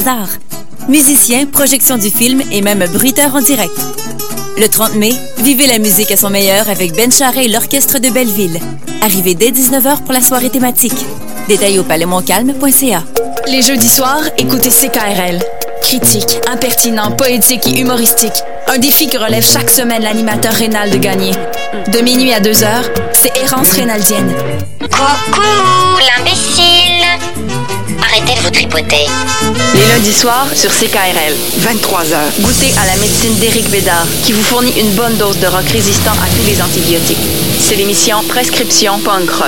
d'art. Musicien, projection du film et même bruiteur en direct. Le 30 mai, vivez la musique à son meilleur avec Ben Charret et l'Orchestre de Belleville. Arrivez dès 19h pour la soirée thématique. Détails au palaismontcalm.ca. Les jeudis soirs, écoutez CKRL. Critique, impertinent, poétique et humoristique. Un défi que relève chaque semaine l'animateur Rénal Gagné. De minuit à 2h, c'est Errance Rénaldienne. Coucou, l'imbécile! Arrêtez de vous tripoter. Les lundis soirs, sur CKRL, 23h. Goûtez à la médecine d'Éric Bédard, qui vous fournit une bonne dose de rock résistant à tous les antibiotiques. C'est l'émission Prescription Punk Rock.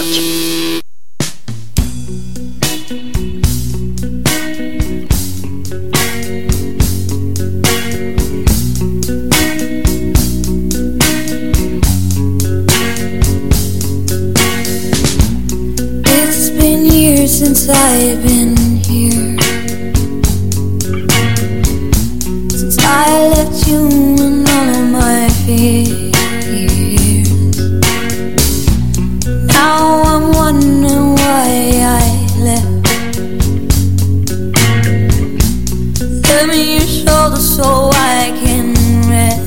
Since I've been here, since I left you and all of my fears, now I'm wondering why I left. Lend me your shoulder so I can rest.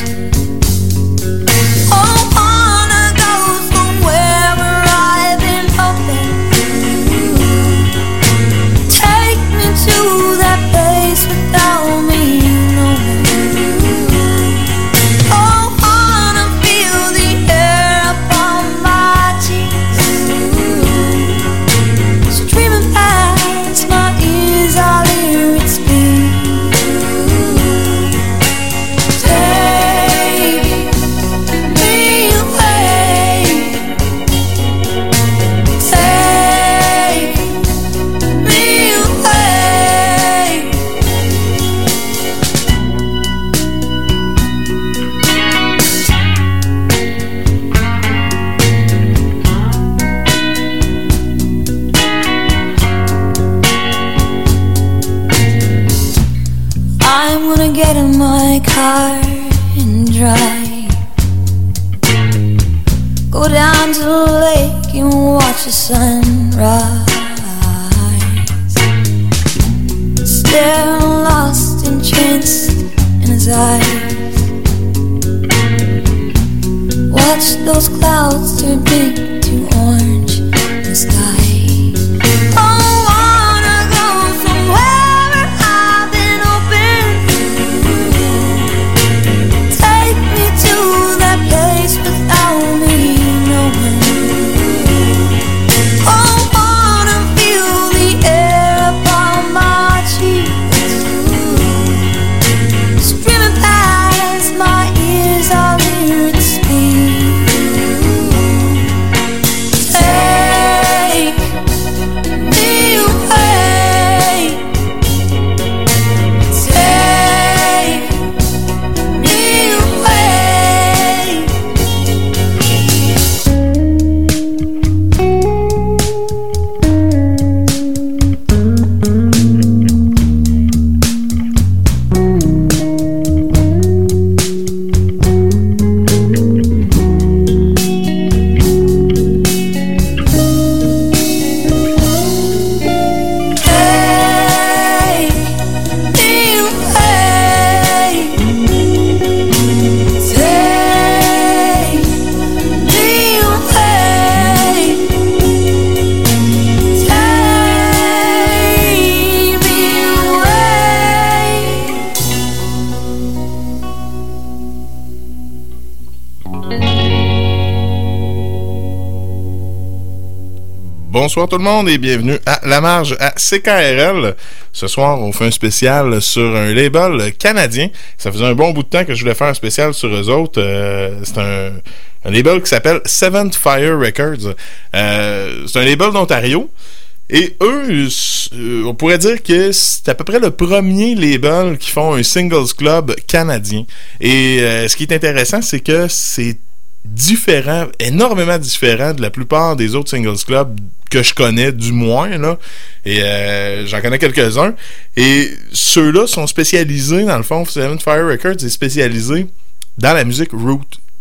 Get in my car and drive, go down to the lake and watch the sunrise, stare lost, entranced in his eyes, watch those clouds turn pink to orange in the sky. Bonsoir tout le monde et bienvenue à La Marge à CKRL. Ce soir, on fait un spécial sur un label canadien. Ça faisait un bon bout de temps que je voulais faire un spécial sur eux autres. C'est un label qui s'appelle Seventh Fire Records. C'est un label d'Ontario. Et eux, on pourrait dire que c'est à peu près le premier label qui font un singles club canadien. Et ce qui est intéressant, c'est que c'est différent, énormément différent de la plupart des autres singles clubs que je connais, du moins, là. Et j'en connais quelques-uns. Et ceux-là sont spécialisés, dans le fond, Seventh Fire Records est spécialisé dans la musique root.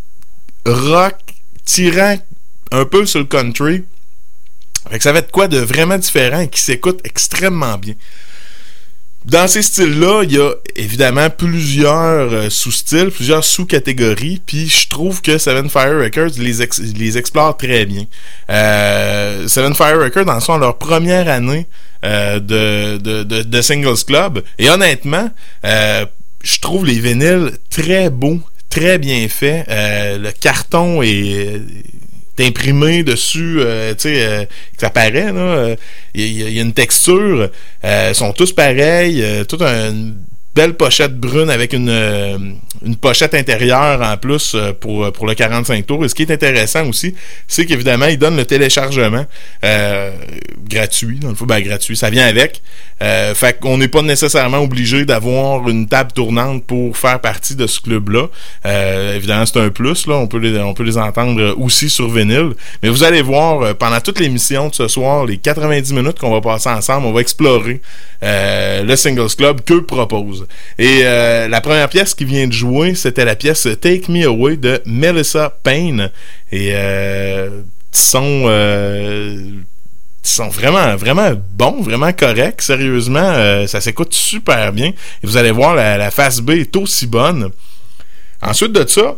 Rock, tirant un peu sur le country. Fait que ça va être quoi de vraiment différent et qui s'écoute extrêmement bien. Dans ces styles-là, il y a évidemment plusieurs sous-styles, plusieurs sous-catégories, puis je trouve que Seven Fire Records les explore très bien. Seven Fire Records en sont leur première année de Singles Club, et honnêtement, je trouve les vinyles très beaux, très bien faits. Le carton est imprimé dessus, tu sais, ça paraît, là. Il y a une texture. Sont tous pareils. Toute une belle pochette brune avec une pochette intérieure en plus pour le 45 tours. Et ce qui est intéressant aussi, c'est qu'évidemment, ils donnent le téléchargement gratuit. Dans le fond, gratuit. Ça vient avec. Fait qu'on n'est pas nécessairement obligé d'avoir une table tournante pour faire partie de ce club-là. Évidemment, c'est un plus, là. On peut les entendre aussi sur vinyle. Mais vous allez voir, pendant toute l'émission de ce soir, les 90 minutes qu'on va passer ensemble, on va explorer le Singles Club que propose. Et la première pièce qui vient de jouer, c'était la pièce Take Me Away de Melissa Payne. Et sont vraiment, vraiment bons, vraiment corrects. Sérieusement, ça s'écoute super bien. Et vous allez voir, la face B est aussi bonne. Ensuite de ça,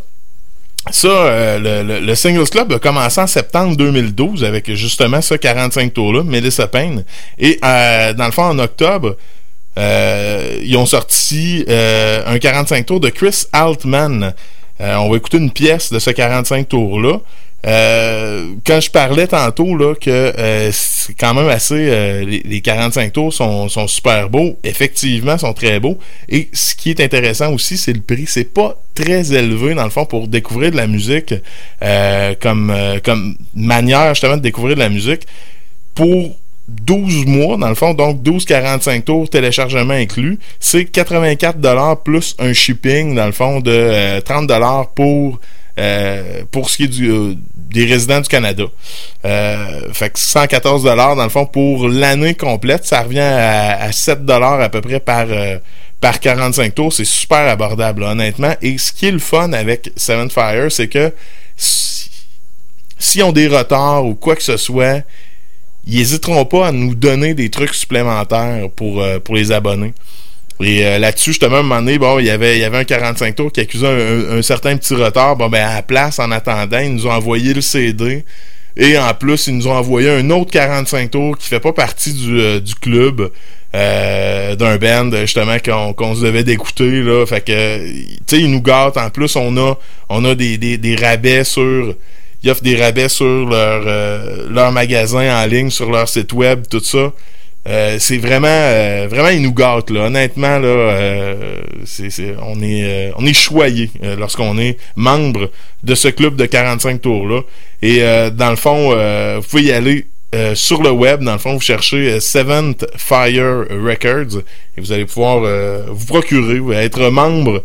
le Singles Club a commencé en septembre 2012 avec justement ce 45 tours-là, Melissa Payne. Et dans le fond, en octobre, ils ont sorti un 45 tours de Chris Altman. On va écouter une pièce de ce 45 tours-là. Quand je parlais tantôt là que c'est quand même assez les 45 tours sont super beaux, effectivement sont très beaux, et ce qui est intéressant aussi, c'est le prix. C'est pas très élevé dans le fond pour découvrir de la musique, comme manière justement de découvrir de la musique pour 12 mois, dans le fond, donc 12,45 tours, téléchargement inclus. C'est 84$ plus un shipping, dans le fond, de 30$ pour ce qui est des résidents du Canada. Fait que 114$ dans le fond pour l'année complète. Ça revient à 7$ à peu près par 45 tours. C'est super abordable, là, honnêtement. Et ce qui est le fun avec Seven Fire, c'est que s'ils ont des retards ou quoi que ce soit, ils n'hésiteront pas à nous donner des trucs supplémentaires pour les abonnés. Et là-dessus, justement, à un moment donné, il y avait un 45 tours qui accusait un certain petit retard. À la place, en attendant, ils nous ont envoyé le CD. Et en plus, ils nous ont envoyé un autre 45 tours qui fait pas partie du club d'un band, justement, qu'on se devait d'écouter, là. Fait que, tu sais, ils nous gâtent. En plus, on a des rabais sur... Ils offrent des rabais sur leur magasin en ligne, sur leur site web, tout ça. C'est vraiment ils nous gâtent, là. Honnêtement, là, on est choyé lorsqu'on est membre de ce club de 45 tours-là. Et dans le fond, vous pouvez y aller sur le web. Dans le fond, vous cherchez Seventh Fire Records et vous allez pouvoir vous procurer, vous allez être membre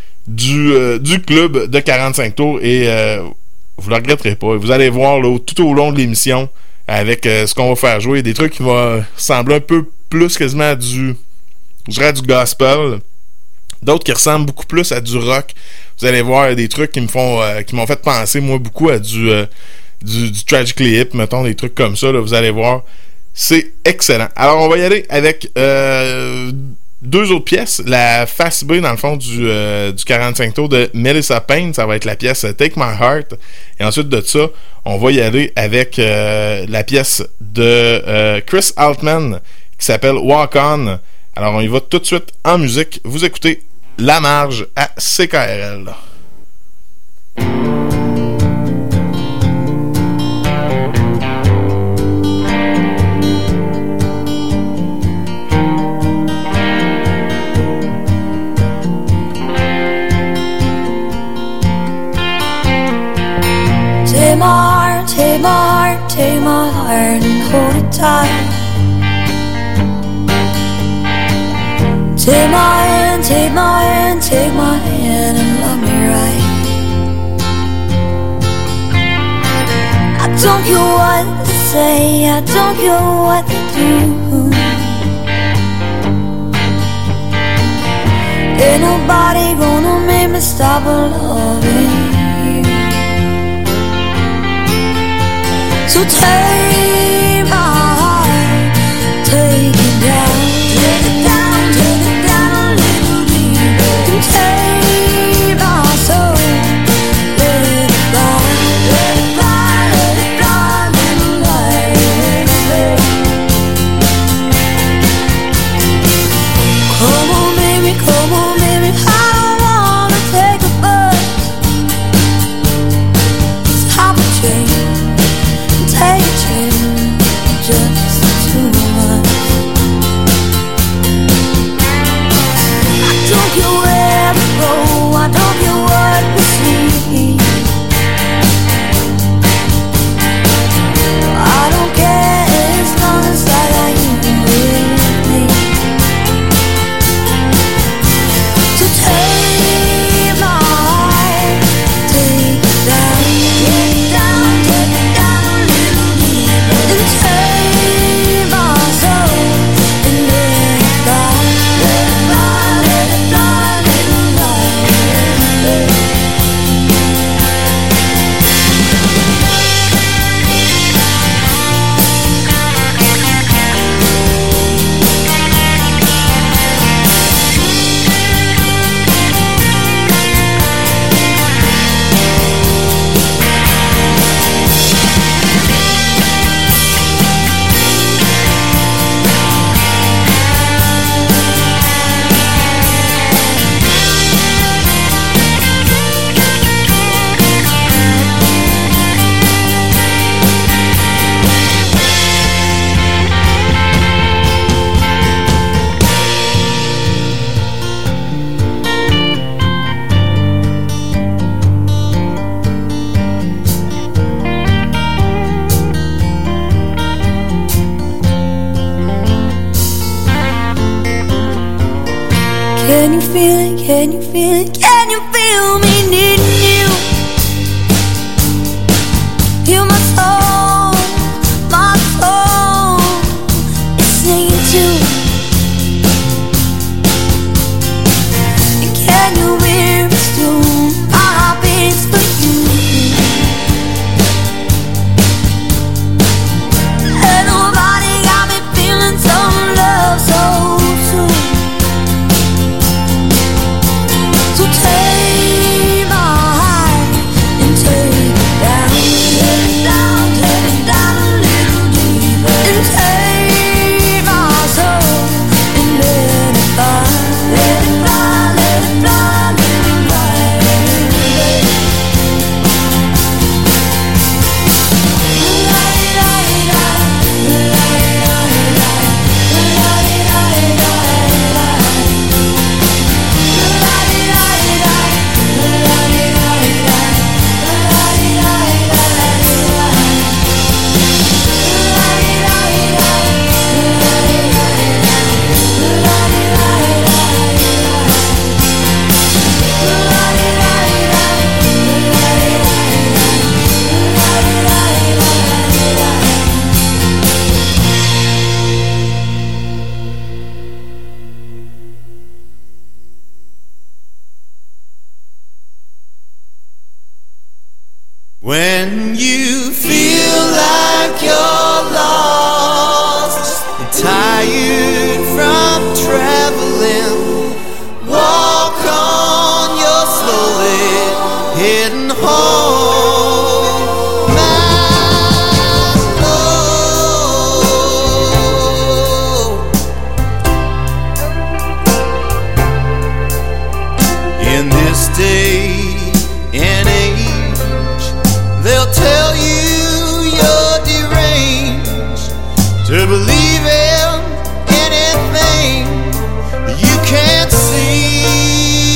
du club de 45 tours et vous ne le regretterez pas. Vous allez voir là, tout au long de l'émission avec ce qu'on va faire jouer, des trucs qui vont ressembler un peu plus quasiment à du gospel, d'autres qui ressemblent beaucoup plus à du rock. Vous allez voir des trucs qui m'ont fait penser moi beaucoup à du Tragically Hip, mettons, des trucs comme ça, là, vous allez voir, c'est excellent. Alors on va y aller avec deux autres pièces. La face B, dans le fond, du 45 tours de Melissa Payne, ça va être la pièce Take My Heart. Et ensuite de ça, on va y aller avec la pièce de Chris Altman qui s'appelle Walk On. Alors, on y va tout de suite en musique. Vous écoutez La Marge à CKRL. Take my heart and hold it tight. Take my hand, take my hand, take my hand and love me right. I don't care what to say, I don't care what to do. Ain't nobody gonna make me stop loving. So take my heart, take it down, take it down, take it down. Come on, baby, I don't wanna take a bus. Stop a train, take a train, just the two of us. I don't care where we go, I don't care what we see. I don't care as long as I got you with me. To take my heart, take it down, take it down a little deeper. And take my soul and let it fly, let it fly, let it fly, let it fly. Can you feel it? Can you feel it? Can you feel me needing you? Feel my soul is singing too. And can you hear me still? My heart beats for you. And nobody got me feeling some love so soon. So take my heart and take it down, take it down, take it down a little deeper. And take my soul and let it fly, let it fly, let it fly, let it fly. When you feel like you're lost and tired from traveling, walk on, you're slowly heading home. My love, in this day and age, they'll tell you you're deranged to believe in anything you can't see.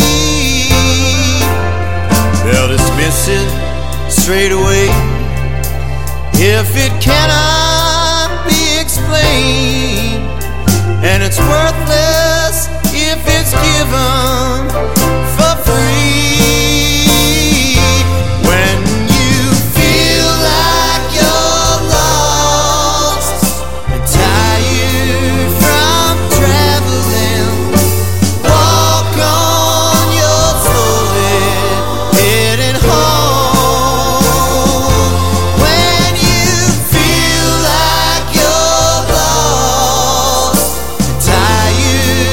They'll dismiss it straight away if it cannot be explained, and it's worthless if it's given for free. When you feel like you're lost and tired from traveling, walk on, you're slowly heading home. When you feel like you're lost and tired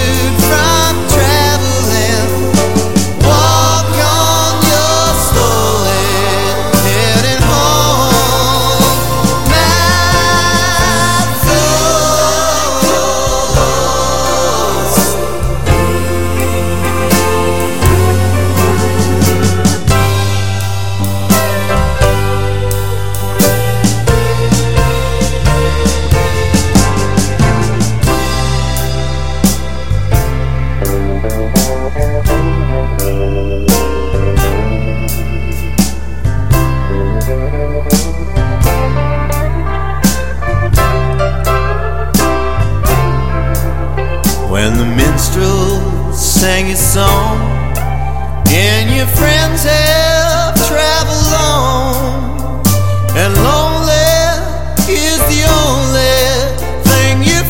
When the minstrel sang his song and your friends have traveled on, and lonely is the only thing you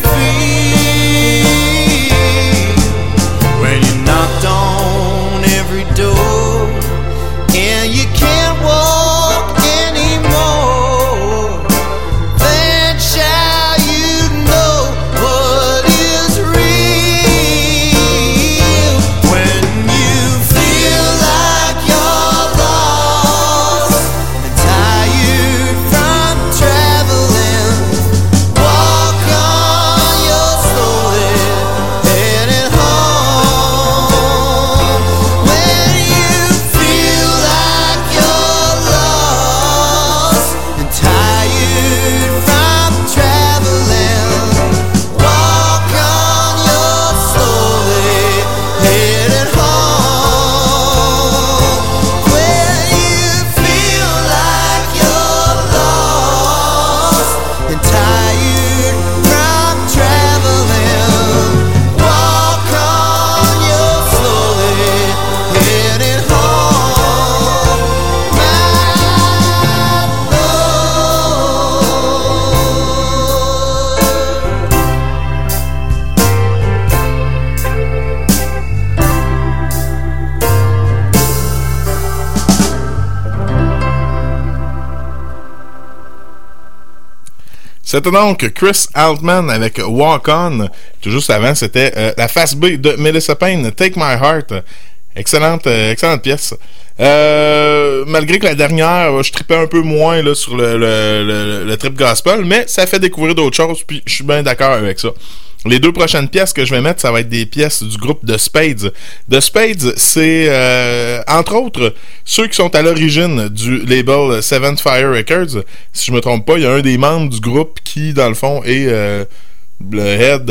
feel. When you knocked on every door and you can't walk anymore, then shall you know what is real. When you feel like you're lost and tired from traveling, walk on your slowly heading home. When you feel like you're lost and tired from traveling, walk on your slowly headed home. When you feel like you're lost and tired from traveling, walk on your slowly headed home, my C'était donc Chris Altman avec Walk On. Tout juste avant, c'était la face B de Melissa Payne, Take My Heart. Excellente pièce. Malgré que la dernière, je tripais un peu moins là, sur le trip gospel, mais ça fait découvrir d'autres choses, puis je suis bien d'accord avec ça. Les deux prochaines pièces que je vais mettre, ça va être des pièces du groupe The Spades. The Spades, c'est entre autres ceux qui sont à l'origine du label Seventh Fire Records. Si je me trompe pas, il y a un des membres du groupe qui, dans le fond, est le head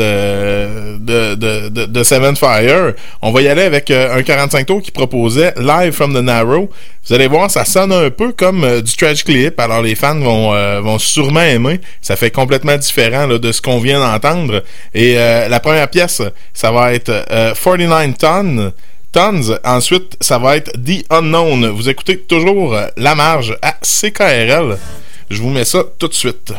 de Seventh Fire. On va y aller avec un 45 tours qui proposait Live from the Narrow. Vous allez voir, ça sonne un peu comme du Tragically Hip, alors les fans vont sûrement aimer. Ça fait complètement différent là, de ce qu'on vient d'entendre. Et la première pièce, ça va être 49 Tons. Ensuite, ça va être The Unknown. Vous écoutez toujours La Marge à CKRL. Je vous mets ça tout de suite.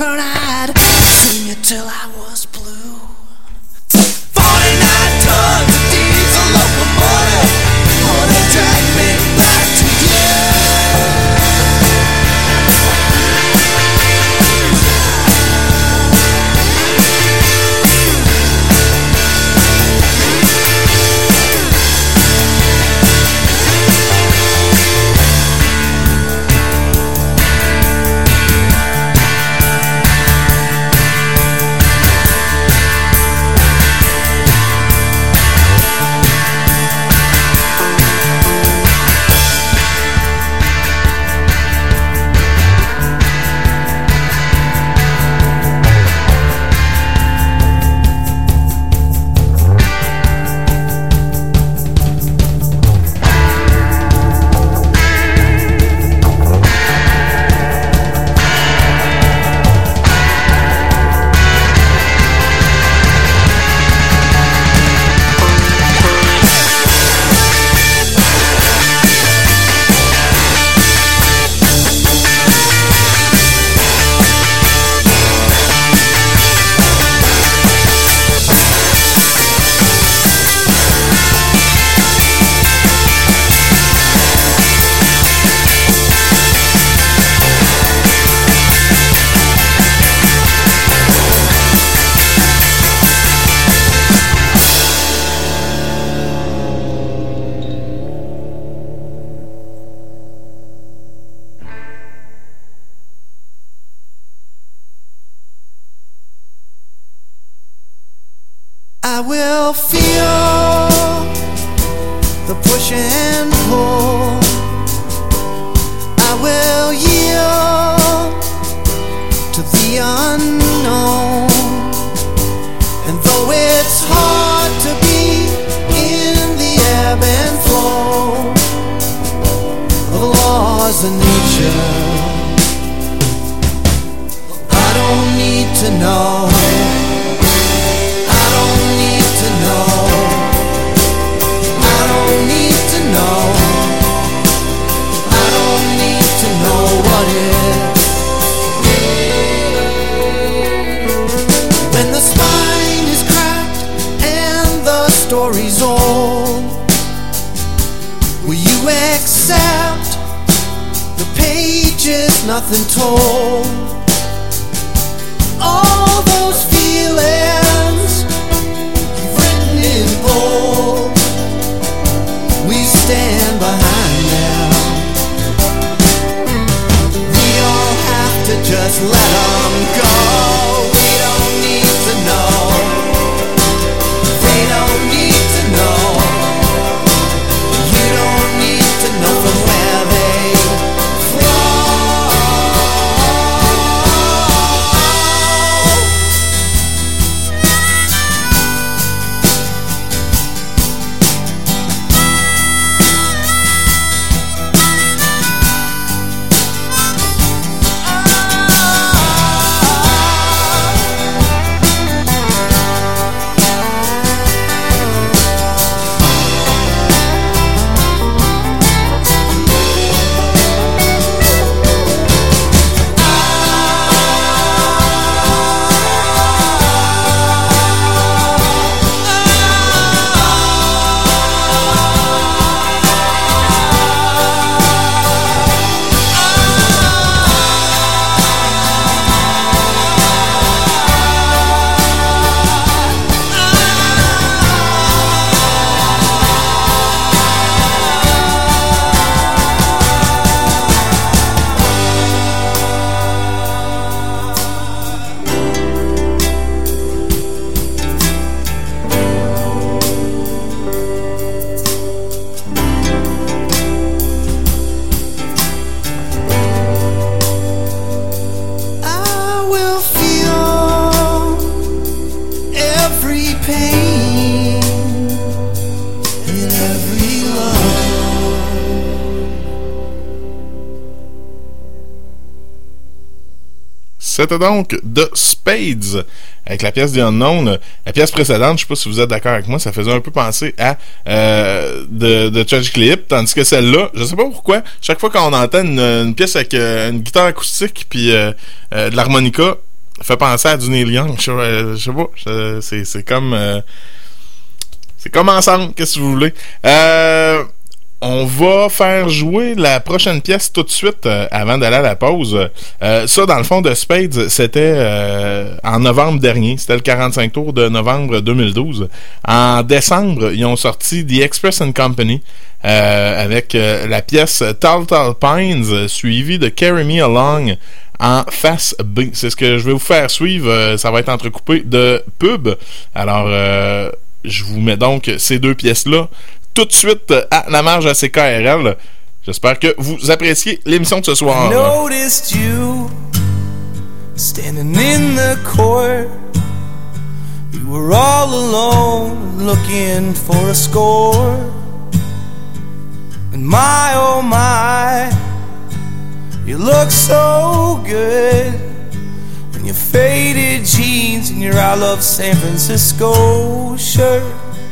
turn, I'd sing it till I was blue. 49 tons of diesel locomotive, gonna drag me back to you. I will feel the push and pull. I will yield to the unknown. And though it's hard to be in the ebb and flow of the laws of nature, I don't need to know. When the spine is cracked and the story's old, will you accept the pages nothing told? All those feelings you've written in bold, we stand behind them. We all have to just let them go. We don't need to know. They don't need to know. You don't need to know from where they flow. C'était donc The Spades avec la pièce The Unknown. La pièce précédente, je sais pas si vous êtes d'accord avec moi, ça faisait un peu penser à de Tragically Hip, tandis que celle-là, je sais pas pourquoi, chaque fois qu'on entend une pièce avec une guitare acoustique puis de l'harmonica, fait penser à du Neil Young. Je sais pas. C'est comme... c'est comme ensemble, qu'est-ce que vous voulez. On va faire jouer la prochaine pièce tout de suite avant d'aller à la pause. Ça, dans le fond, de Spades, c'était en novembre dernier. C'était le 45 tours de novembre 2012. En décembre, ils ont sorti The Express & Company avec la pièce Tall Tall Pines, suivie de Carry Me Along en face B. C'est ce que je vais vous faire suivre. Ça va être entrecoupé de pub. Alors, je vous mets donc ces deux pièces-là tout de suite à la marge à CKRL. J'espère que vous appréciez l'émission de ce soir. I noticed you standing in the court. You were all alone looking for a score. And my oh my, you look so good in your faded jeans and your I Love San Francisco shirt.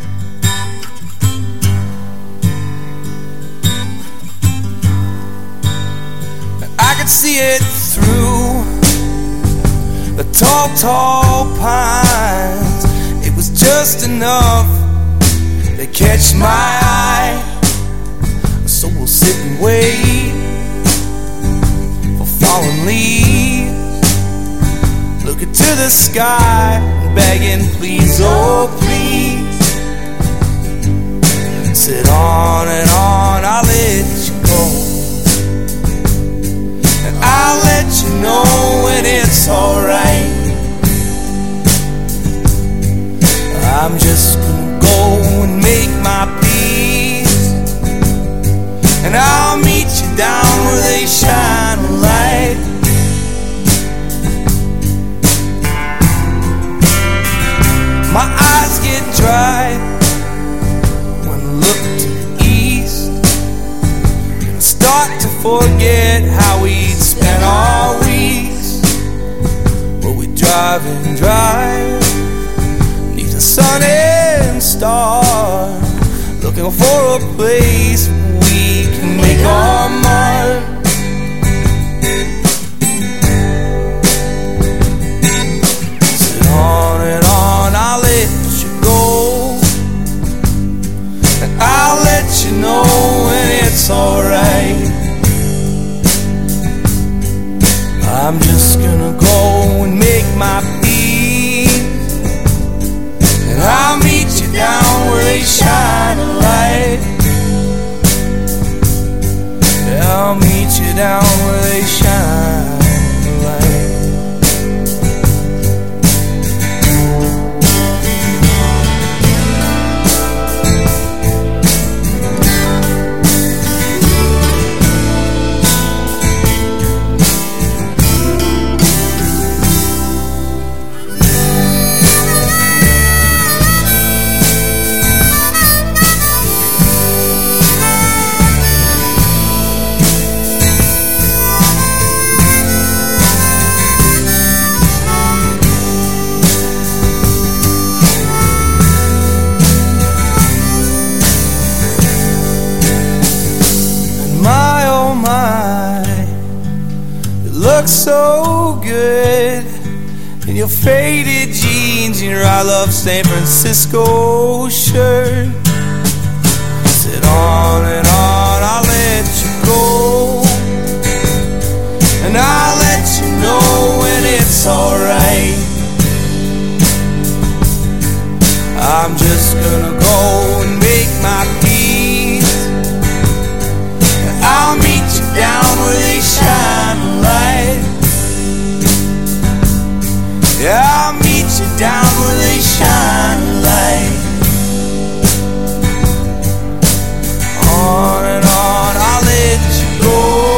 I could see it through the tall, tall pines. It was just enough to catch my eye. So we'll sit and wait for falling leaves, looking to the sky, begging please, oh please. Sit on and on, I'll let you go. I'll let you know when it's alright. I'm just gonna go and make my peace, and I'll meet you down where they shine a light. My eyes get dry when I look to the east, and I start to forget how we'd spent our weeks. But we drive and drive neath the sun and stars, looking for a place where we can make our mark. Sit on and on, I'll let you go, and I'll let you know when it's alright. I'm just gonna go and make my peace, and I'll meet you down where they shine a light. Yeah, I'll meet you down where they shine a light. So good in your faded jeans and your I Love San Francisco shirt. Sit on and on, I'll let you go, and I'll let you know when it's alright. I'm just gonna go and make my peace, and I'll meet you down where they shine a light. Yeah, I'll meet you down where they shine a light. On and on, I'll let you go.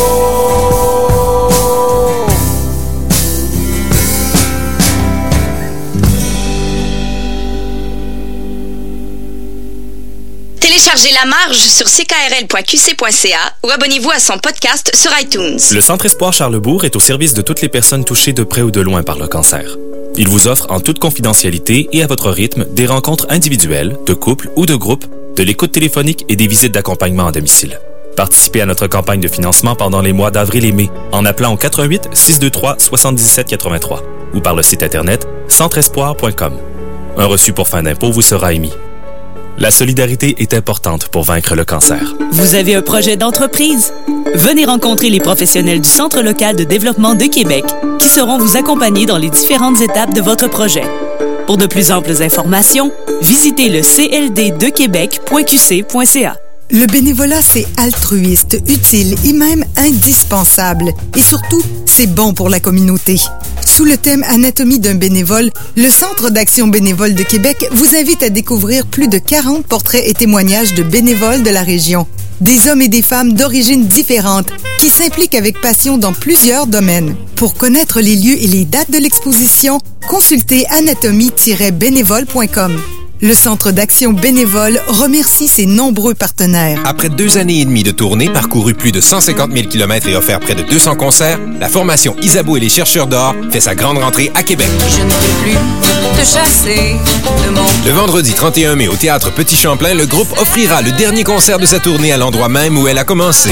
Téléchargez La Marge sur ckrl.qc.ca ou abonnez-vous à son podcast sur iTunes. Le Centre Espoir Charlesbourg est au service de toutes les personnes touchées de près ou de loin par le cancer. Il vous offre en toute confidentialité et à votre rythme des rencontres individuelles, de couple ou de groupe, de l'écoute téléphonique et des visites d'accompagnement à domicile. Participez à notre campagne de financement pendant les mois d'avril et mai en appelant au 88 623 77 83 ou par le site internet centreespoir.com. Un reçu pour fin d'impôt vous sera émis. La solidarité est importante pour vaincre le cancer. Vous avez un projet d'entreprise? Venez rencontrer les professionnels du Centre local de développement de Québec qui sauront vous accompagner dans les différentes étapes de votre projet. Pour de plus amples informations, visitez le cldquebec.qc.ca. Le bénévolat, c'est altruiste, utile et même indispensable. Et surtout, c'est bon pour la communauté. Sous le thème Anatomie d'un bénévole, le Centre d'action bénévole de Québec vous invite à découvrir plus de 40 portraits et témoignages de bénévoles de la région. Des hommes et des femmes d'origines différentes qui s'impliquent avec passion dans plusieurs domaines. Pour connaître les lieux et les dates de l'exposition, consultez anatomie-bénévole.com. Le Centre d'action bénévole remercie ses nombreux partenaires. Après 2 années et demie de tournée, parcouru plus de 150 000 km et offert près de 200 concerts, la formation Isabeau et les chercheurs d'or fait sa grande rentrée à Québec. Je ne peux plus te chasser de mon... Le vendredi 31 mai au Théâtre Petit Champlain, le groupe offrira le dernier concert de sa tournée à l'endroit même où elle a commencé.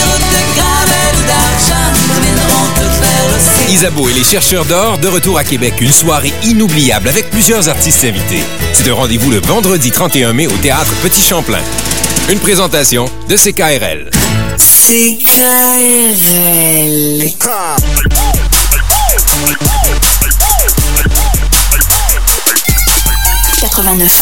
Isabeau et les chercheurs d'or, de retour à Québec, une soirée inoubliable avec plusieurs artistes invités. C'est un rendez-vous le vendredi 31 mai au Théâtre Petit Champlain. Une présentation de CKRL. CKRL. 89.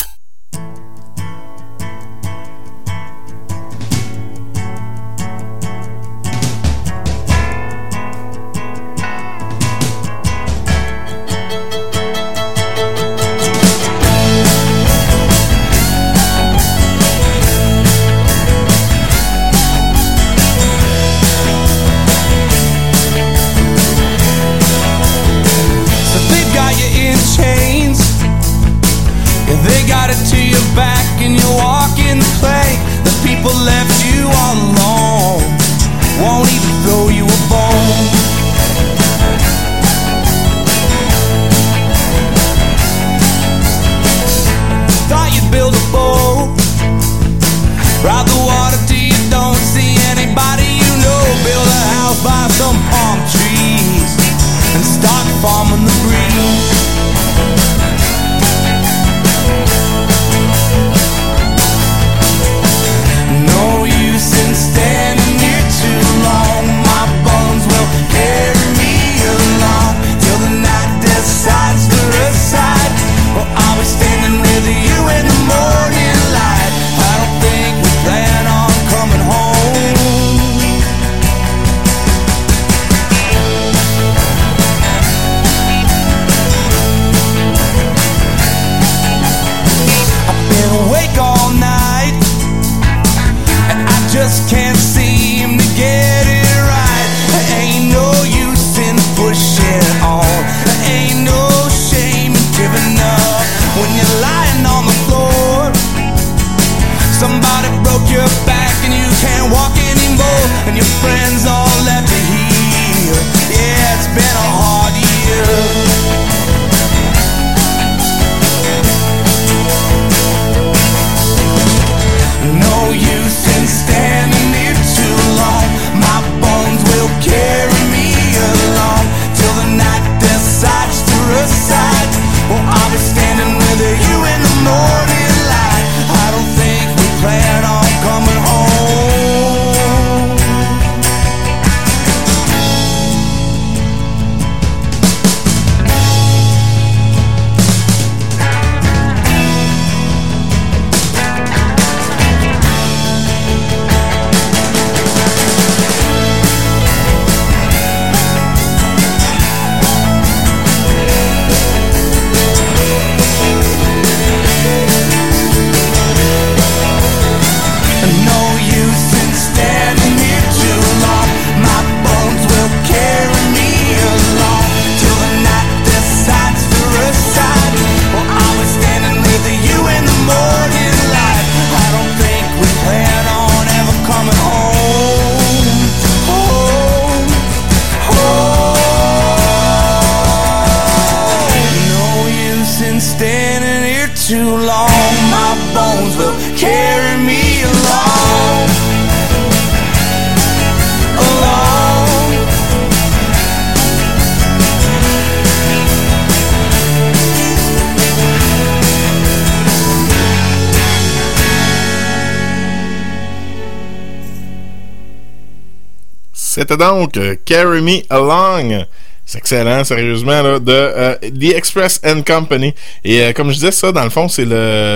C'était donc Carry Me Along. C'est excellent, sérieusement, là, de The Express and Company. Et comme je disais, ça, dans le fond, c'était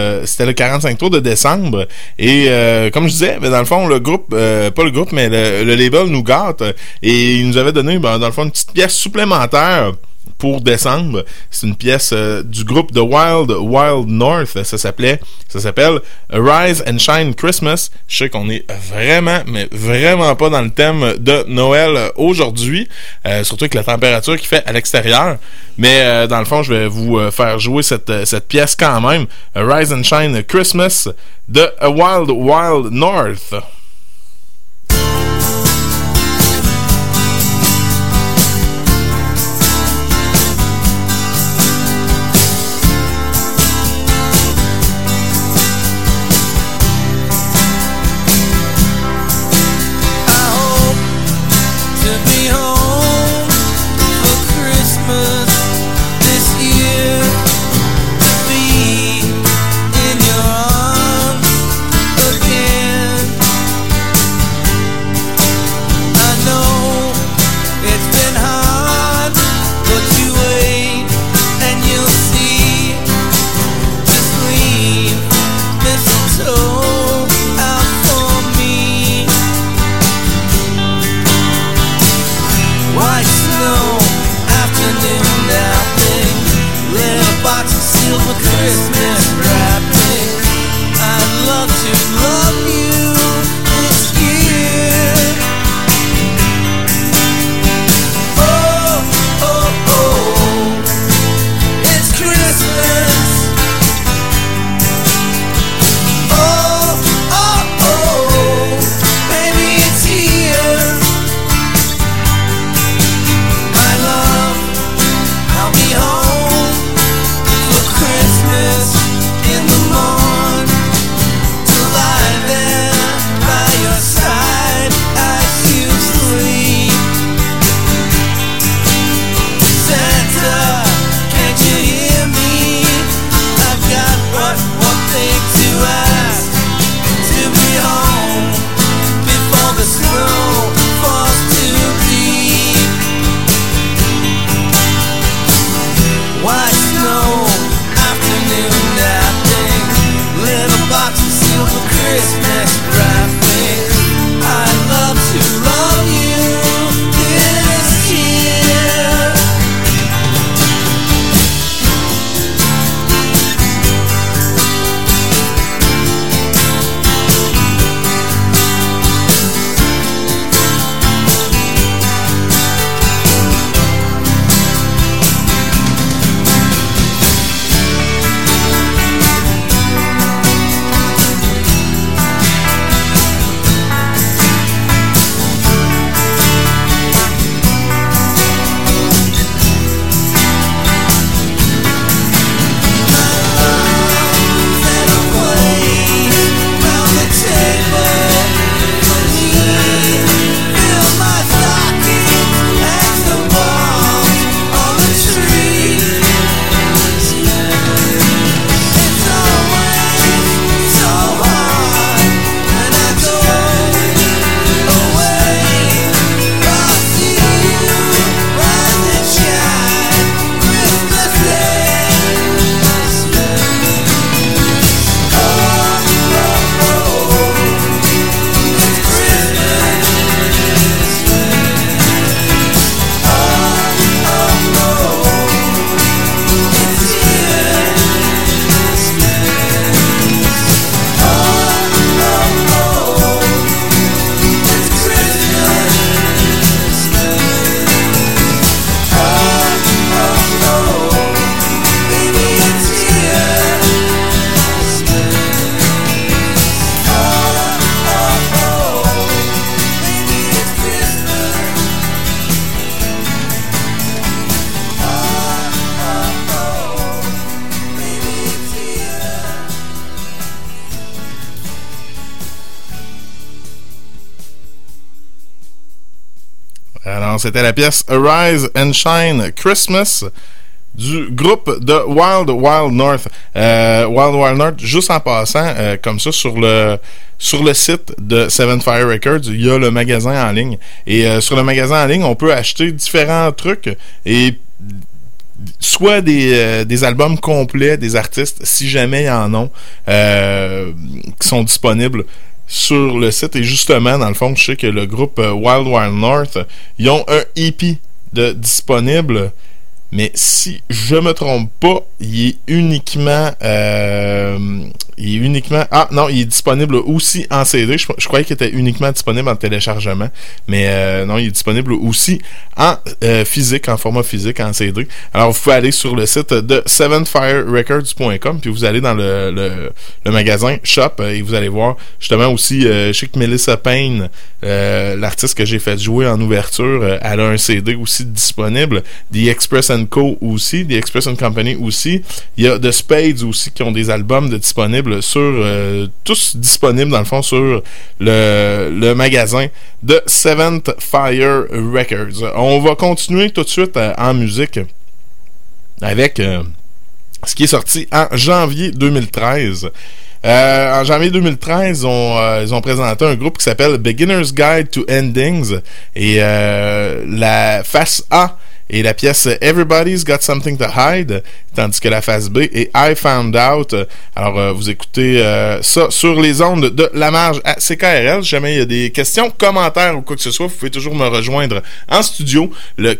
le 45 tours de décembre. Et comme je disais, dans le fond, le groupe, pas le groupe, mais le label nous gâte. Et il nous avait donné, dans le fond, une petite pièce supplémentaire pour décembre. C'est une pièce du groupe The Wild Wild North. Ça s'appelle Rise and Shine Christmas. Je sais qu'on est vraiment, mais vraiment pas dans le thème de Noël aujourd'hui, surtout avec la température qu'il fait à l'extérieur. Mais dans le fond, je vais vous faire jouer cette pièce quand même. Rise and Shine Christmas de Wild Wild North. Alors, c'était la pièce Arise and Shine Christmas du groupe de Wild Wild North. Wild Wild North, juste en passant, comme ça, sur le site de Seven Fire Records, il y a le magasin en ligne. Et sur le magasin en ligne, on peut acheter différents trucs et soit des albums complets des artistes, si jamais il y en a, qui sont disponibles sur le site. Et justement, dans le fond, je sais que le groupe Wild Wild North, ils ont un EP disponible, mais si je me trompe pas, il est uniquement ah non, il est disponible aussi en CD. Je croyais qu'il était uniquement disponible en téléchargement, mais non, il est disponible aussi en physique, en format physique, en CD. Alors vous pouvez aller sur le site de sevenfirerecords.com, puis vous allez dans le magasin Shop et vous allez voir justement aussi, je sais que Melissa Payne, l'artiste que j'ai fait jouer en ouverture, elle a un CD aussi disponible. The Express & Co aussi, The Express & Company aussi. Il y a The Spades aussi qui ont des albums disponibles sur tous disponibles dans le fond sur le magasin de Seventh Fire Records. On va continuer tout de suite en musique avec ce qui est sorti en janvier 2013. En janvier 2013, ils ont présenté un groupe qui s'appelle Beginner's Guide to Endings et la face A et la pièce Everybody's Got Something to Hide, tandis que la face B est I Found Out. Alors, vous écoutez ça sur les ondes de La Marge à CKRL. Si jamais il y a des questions, commentaires ou quoi que ce soit, vous pouvez toujours me rejoindre en studio, le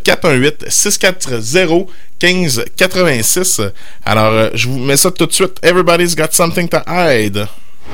418-640-1586. Alors, je vous mets ça tout de suite. Everybody's Got Something to Hide.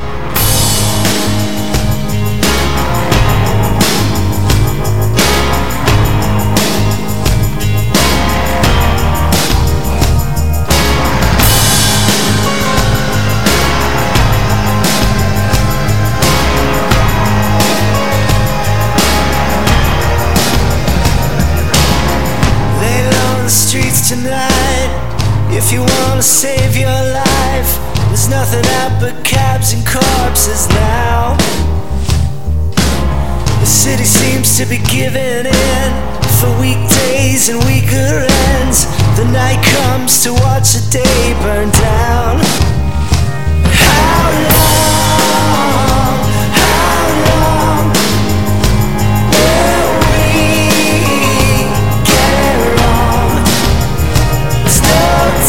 If you wanna save your life, there's nothing out but cabs and corpses now. The city seems to be giving in for weekdays and weaker ends. The night comes to watch the day burn down. How long will we get it wrong? There's no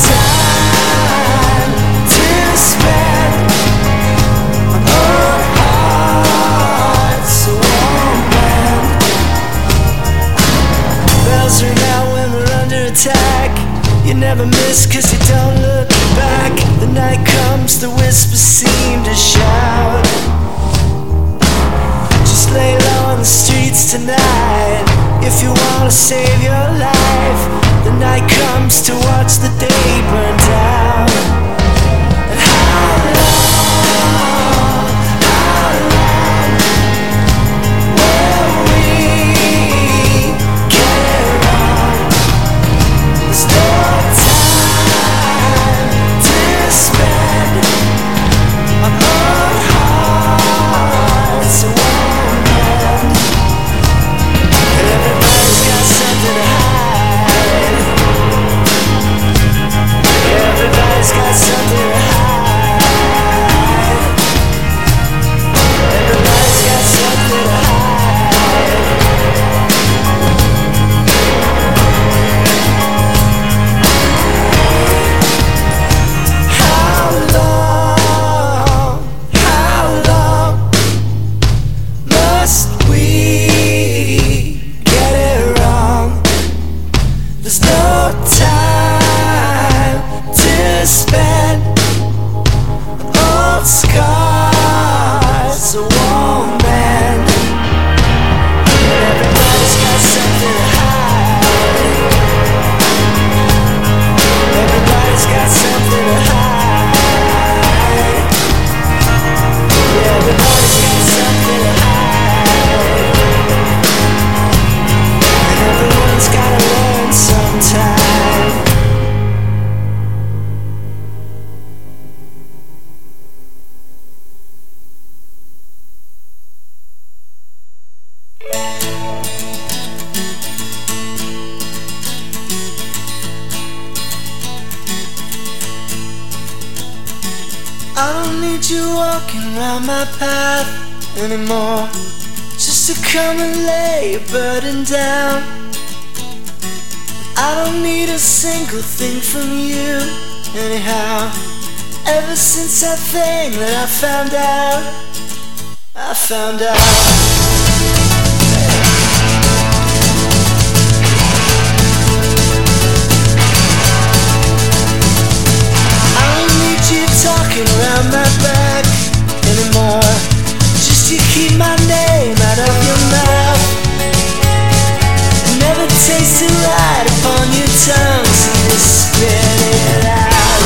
time to spend on old hearts so won't mend. Bells ring out when we're under attack. You never miss cause you don't look back. The night comes, the whispers seem to shout. Just lay low on the streets tonight. If you wanna save your life, the night comes to watch the day burn down. And how long will we get it wrong? There's no time to spend on old hearts that won't mend. Everybody's got something to hide. Everybody's got something to hide. you walking around my path anymore. Just to come and lay your burden down. I don't need a single thing from you anyhow. Ever since that thing that I found out, I don't need you talking around my back anymore. Just you keep my name out of your mouth. It never tasted right upon your tongue, so you just spit it out.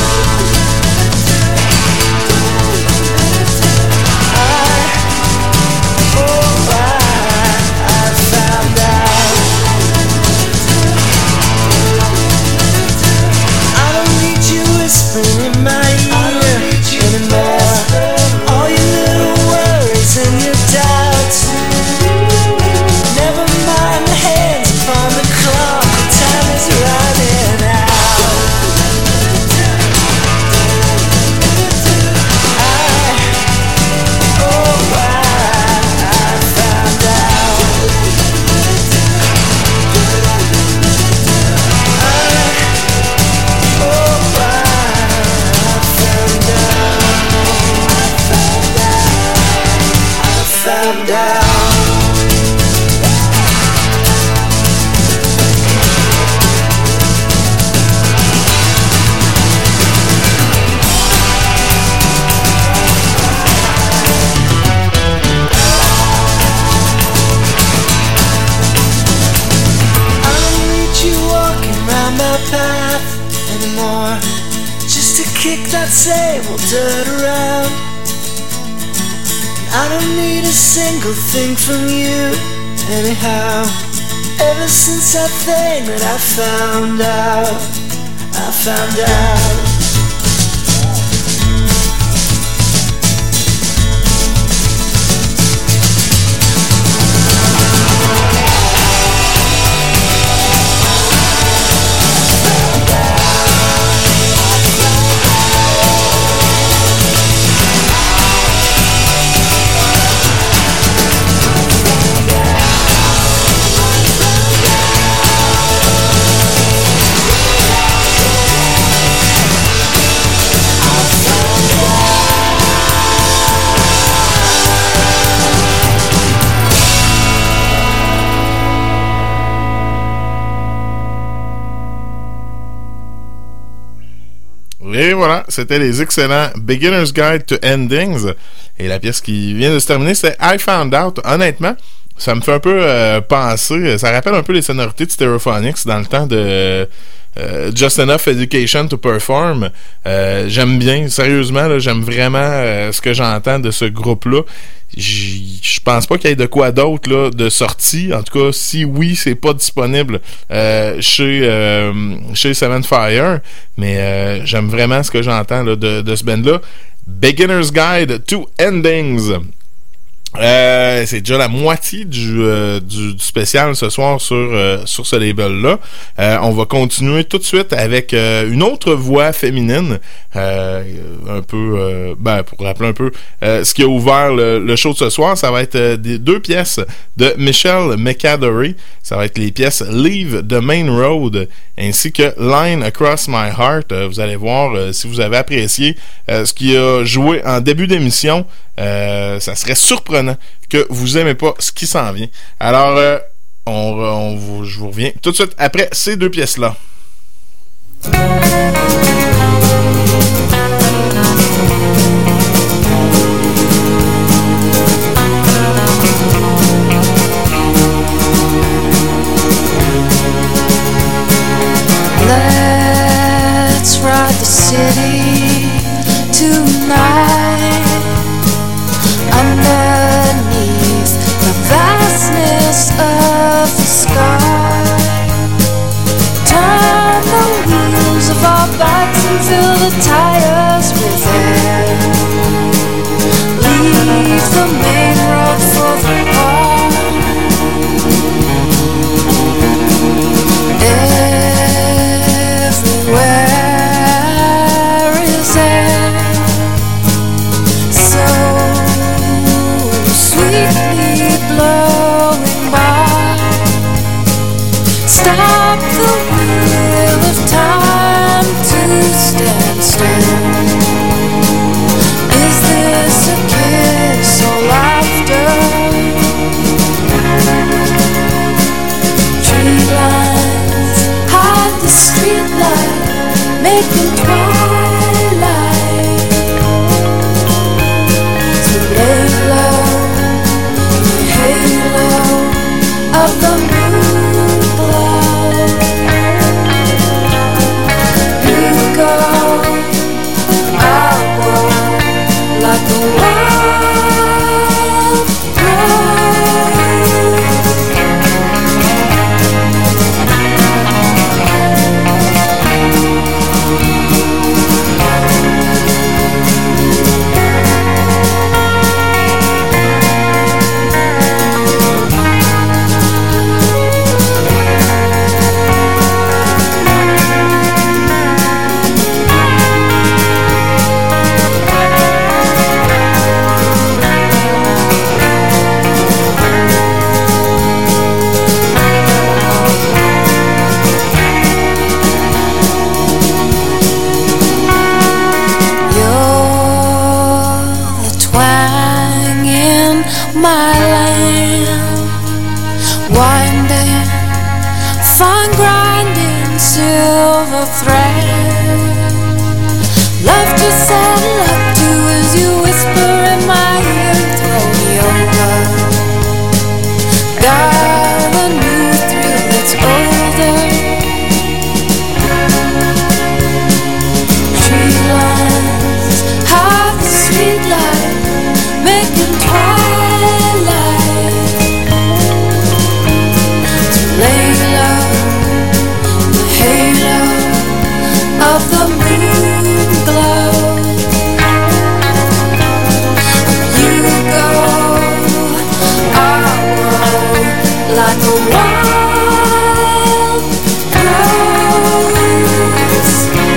In my ear anymore. All your little worries and your doubts. Never mind the hands upon the clock. The time is running out. I found out. Found out. I don't need you walking around my path anymore. Just to kick that same old dirt around. I don't need a single thing from you anyhow. Ever since that thing that I found out. Et voilà, c'était les excellents Beginner's Guide to Endings. Et la pièce qui vient de se terminer, c'est I Found Out. Honnêtement, ça me fait un peu penser, ça rappelle un peu les sonorités de Stereophonics dans le temps de Just Enough Education to Perform. J'aime bien, sérieusement, là, j'aime vraiment ce que j'entends de ce groupe-là. Je pense pas qu'il y ait de quoi d'autre là, de sortie. En tout cas, si oui, c'est pas disponible chez Seven Fire. Mais j'aime vraiment ce que j'entends là, de ce band-là. Beginner's Guide to Endings. C'est déjà la moitié du spécial ce soir sur ce label-là. On va continuer tout de suite avec une autre voix féminine, un peu, pour rappeler un peu ce qui a ouvert le show de ce soir. Ça va être deux pièces de Michelle McAdory. Ça va être les pièces Leave the Main Road ainsi que Line Across My Heart. Vous allez voir si vous avez apprécié ce qui a joué en début d'émission. Ça serait surprenant que vous aimez pas ce qui s'en vient. Alors, je vous reviens tout de suite après ces deux pièces-là. Let's ride the city tonight. Underneath the vastness of the sky, turn the wheels of our bikes and fill the tires with air. Leave the main road for the park. Everywhere stop the wheel of time to stand still? Is this a kiss or laughter? Tree lines hide the street light, making twilight. To lay low, the halo of the moon glow. You go, I'll go, like the wild rose. My land, winding, fine grinding, silver thread. Love to settle up to as you whisper in my ear, throw me over. Got a new thrill that's older. Tree lines hide the street light, making twilight. Of the moon glow. You go, I'll go, like a wild rose.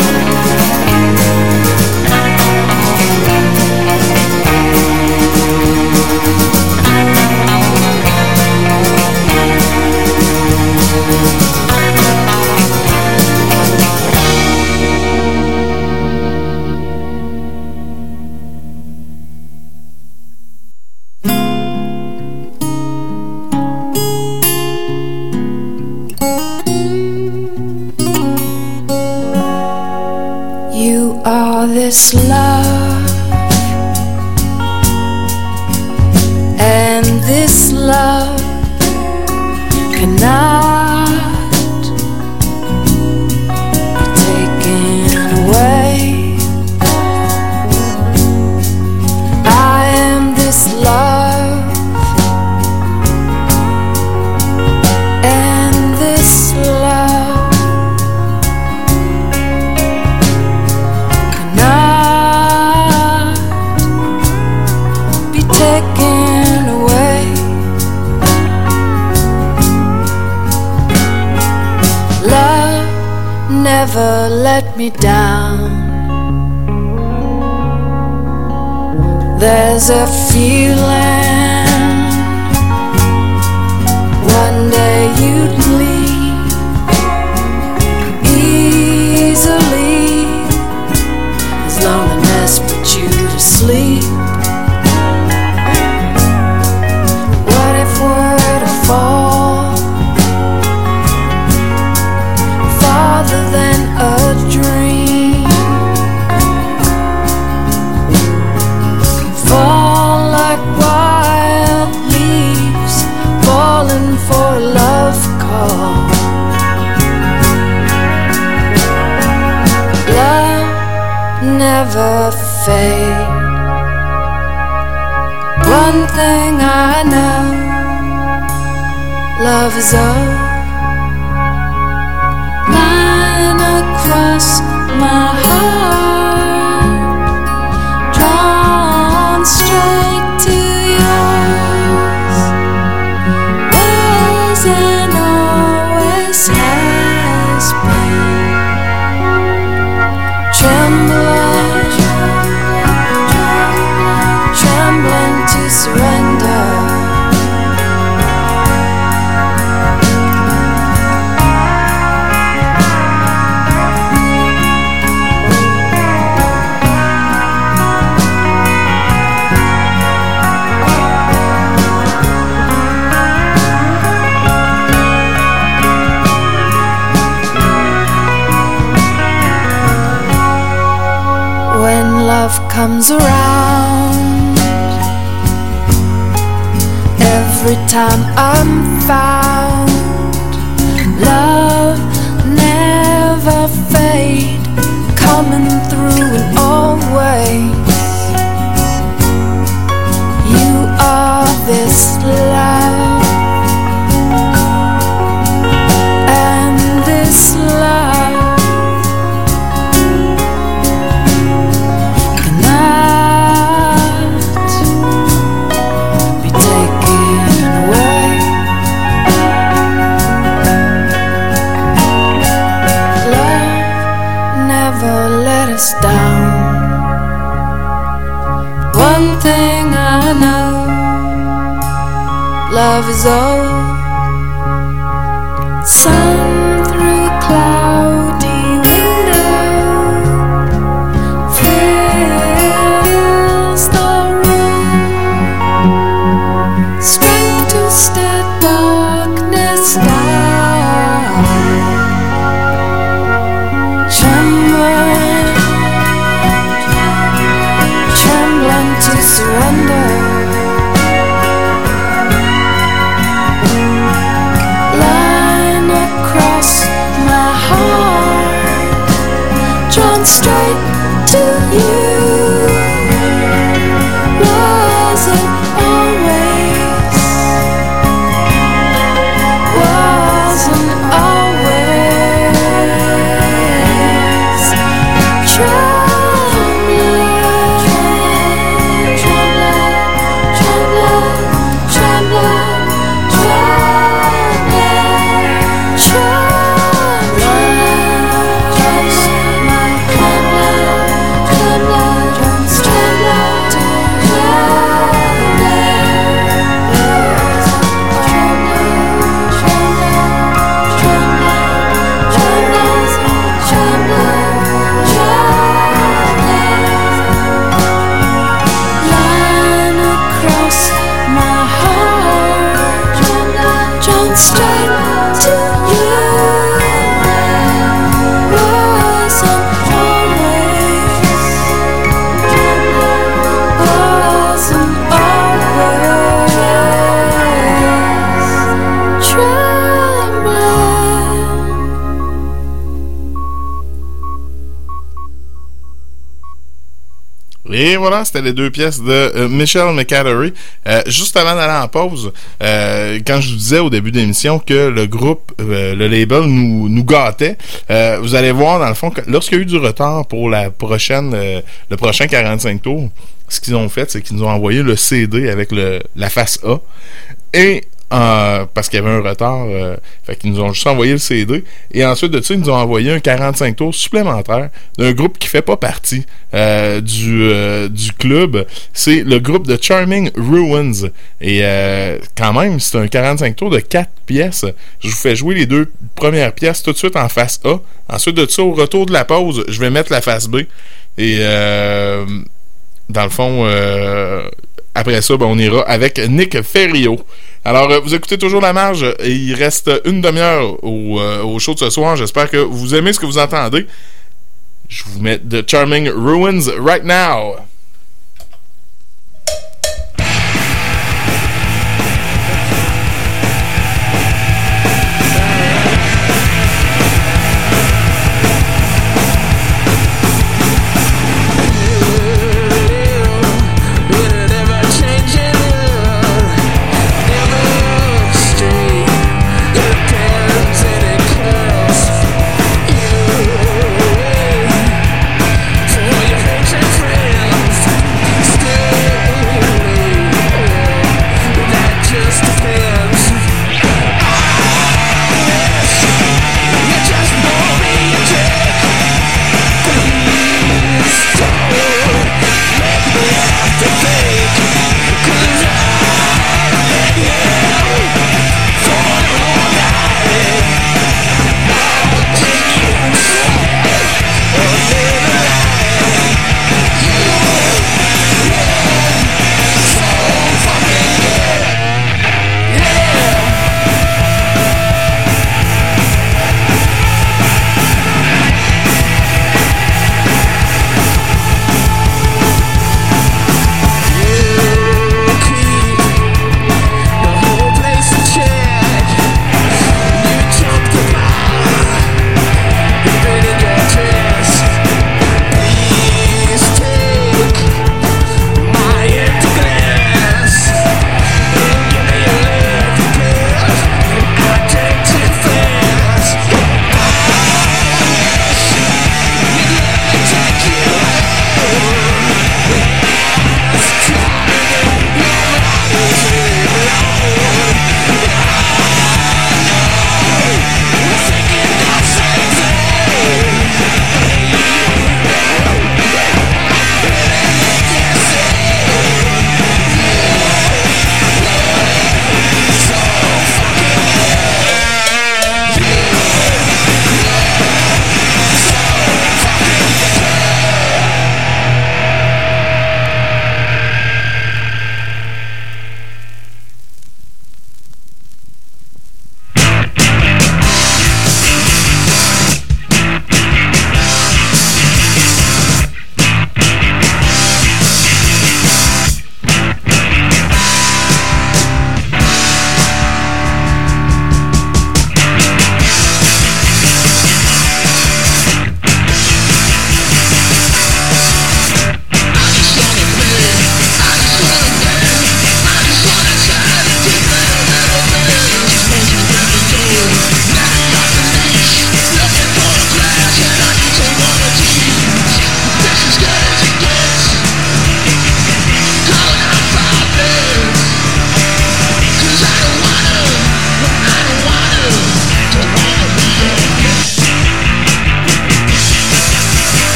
You are this love, and this love cannot be taken away. I am this love, and this love taken away. Love never let me down. There's a feeling one day you'd leave easily, as loneliness put you to sleep. Fall farther than a dream, fall like wild leaves falling for a love call. Love never fades. One thing I know, love is a line across my heart, drawn straight to yours. Was and always has been. Trembling to surrender. love comes around. Every time I'm found, love never fade, coming through in all ways. You are this love, and this love cannot be taken away. Love never let us down. One thing I know, love is all. Sun through a cloudy window fills the room. Strength to stare darkness down. Trembling, trembling to surrender. Line across my heart, drawn straight to you. Was it always? Wasn't always. Trembling, trembling, trembling, trembling, line across my heart, drawn straight to you. Wasn't always, wasn't always. Trembling. Et voilà, c'était les deux pièces de Michelle McAdory. Juste avant d'aller en pause, quand je vous disais au début de l'émission que le groupe, le label nous gâtait, vous allez voir dans le fond que lorsqu'il y a eu du retard pour le prochain 45 tours, ce qu'ils ont fait, c'est qu'ils nous ont envoyé le CD avec la face A. Et parce qu'il y avait un retard, fait qu'ils nous ont juste envoyé le CD, et ensuite de ça, ils nous ont envoyé un 45 tours supplémentaire d'un groupe qui fait pas partie du club. C'est le groupe de Charming Ruins, et quand même, c'est un 45 tours de 4 pièces. Je vous fais jouer les deux premières pièces tout de suite en face A. Ensuite de ça, au retour de la pause, je vais mettre la face B, et dans le fond, après ça, on ira avec Nick Ferrio. Alors, vous écoutez toujours La Marge, et il reste une demi-heure au show de ce soir. J'espère que vous aimez ce que vous entendez. Je vous mets The Charming Ruins right now. For your picture frame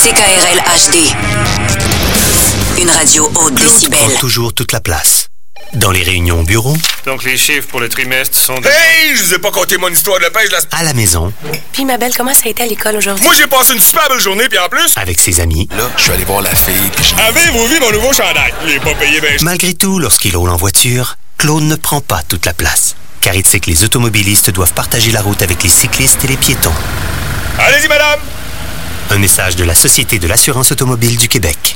CKRL HD. Une radio haute décibel. Prend toujours toute la place. Dans les réunions au bureau. Donc les chiffres pour le trimestre sont... Hey! Je vous ai pas conté mon histoire de pêche. À la maison. Puis ma belle, comment ça a été à l'école aujourd'hui? Moi, j'ai passé une super belle journée, puis en plus... Avec ses amis. Là, je suis allé voir la fille, puis Avez-vous vu mon nouveau chandail? Il est pas payé ben... Malgré tout, lorsqu'il roule en voiture, Claude ne prend pas toute la place. Car il sait que les automobilistes doivent partager la route avec les cyclistes et les piétons. Allez-y, madame! Un message de la Société de l'assurance automobile du Québec.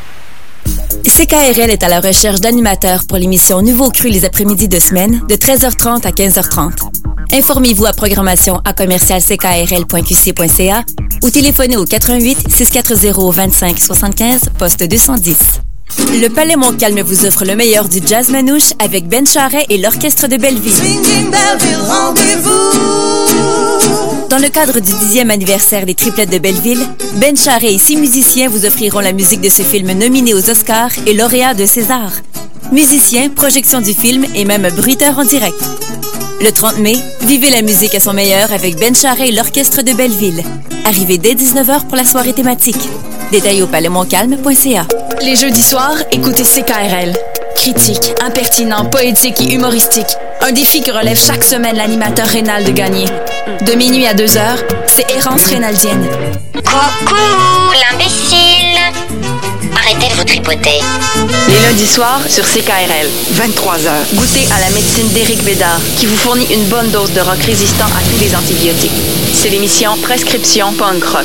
CKRL est à la recherche d'animateurs pour l'émission Nouveau Cru les après-midi de semaine de 13h30 à 15h30. Informez-vous à programmation@ckrl.qc.ca ou téléphonez au 88 640 25 75 poste 210. Le Palais Montcalm vous offre le meilleur du jazz manouche avec Ben Charret et l'Orchestre de Belleville. Swinging Belleville, rendez-vous. Dans le cadre du 10e anniversaire des Triplettes de Belleville, Ben Charret et 6 musiciens vous offriront la musique de ce film nominé aux Oscars et lauréat de César. Musiciens, projection du film et même bruiteur en direct. Le 30 mai, vivez la musique à son meilleur avec Ben Charret et l'Orchestre de Belleville. Arrivez dès 19h pour la soirée thématique. Détails au palaismontcalm.ca. Les jeudis soirs, écoutez CKRL. Critique, impertinent, poétique et humoristique. Un défi que relève chaque semaine l'animateur Rénal de Gagné. De minuit à 2h, c'est Errance Rénaldienne. Coucou, l'imbécile. Arrêtez de vous tripoter. Les lundis soirs sur CKRL, 23h. Goûtez à la médecine d'Éric Bédard, qui vous fournit une bonne dose de rock résistant à tous les antibiotiques. C'est l'émission Prescription Punk Rock.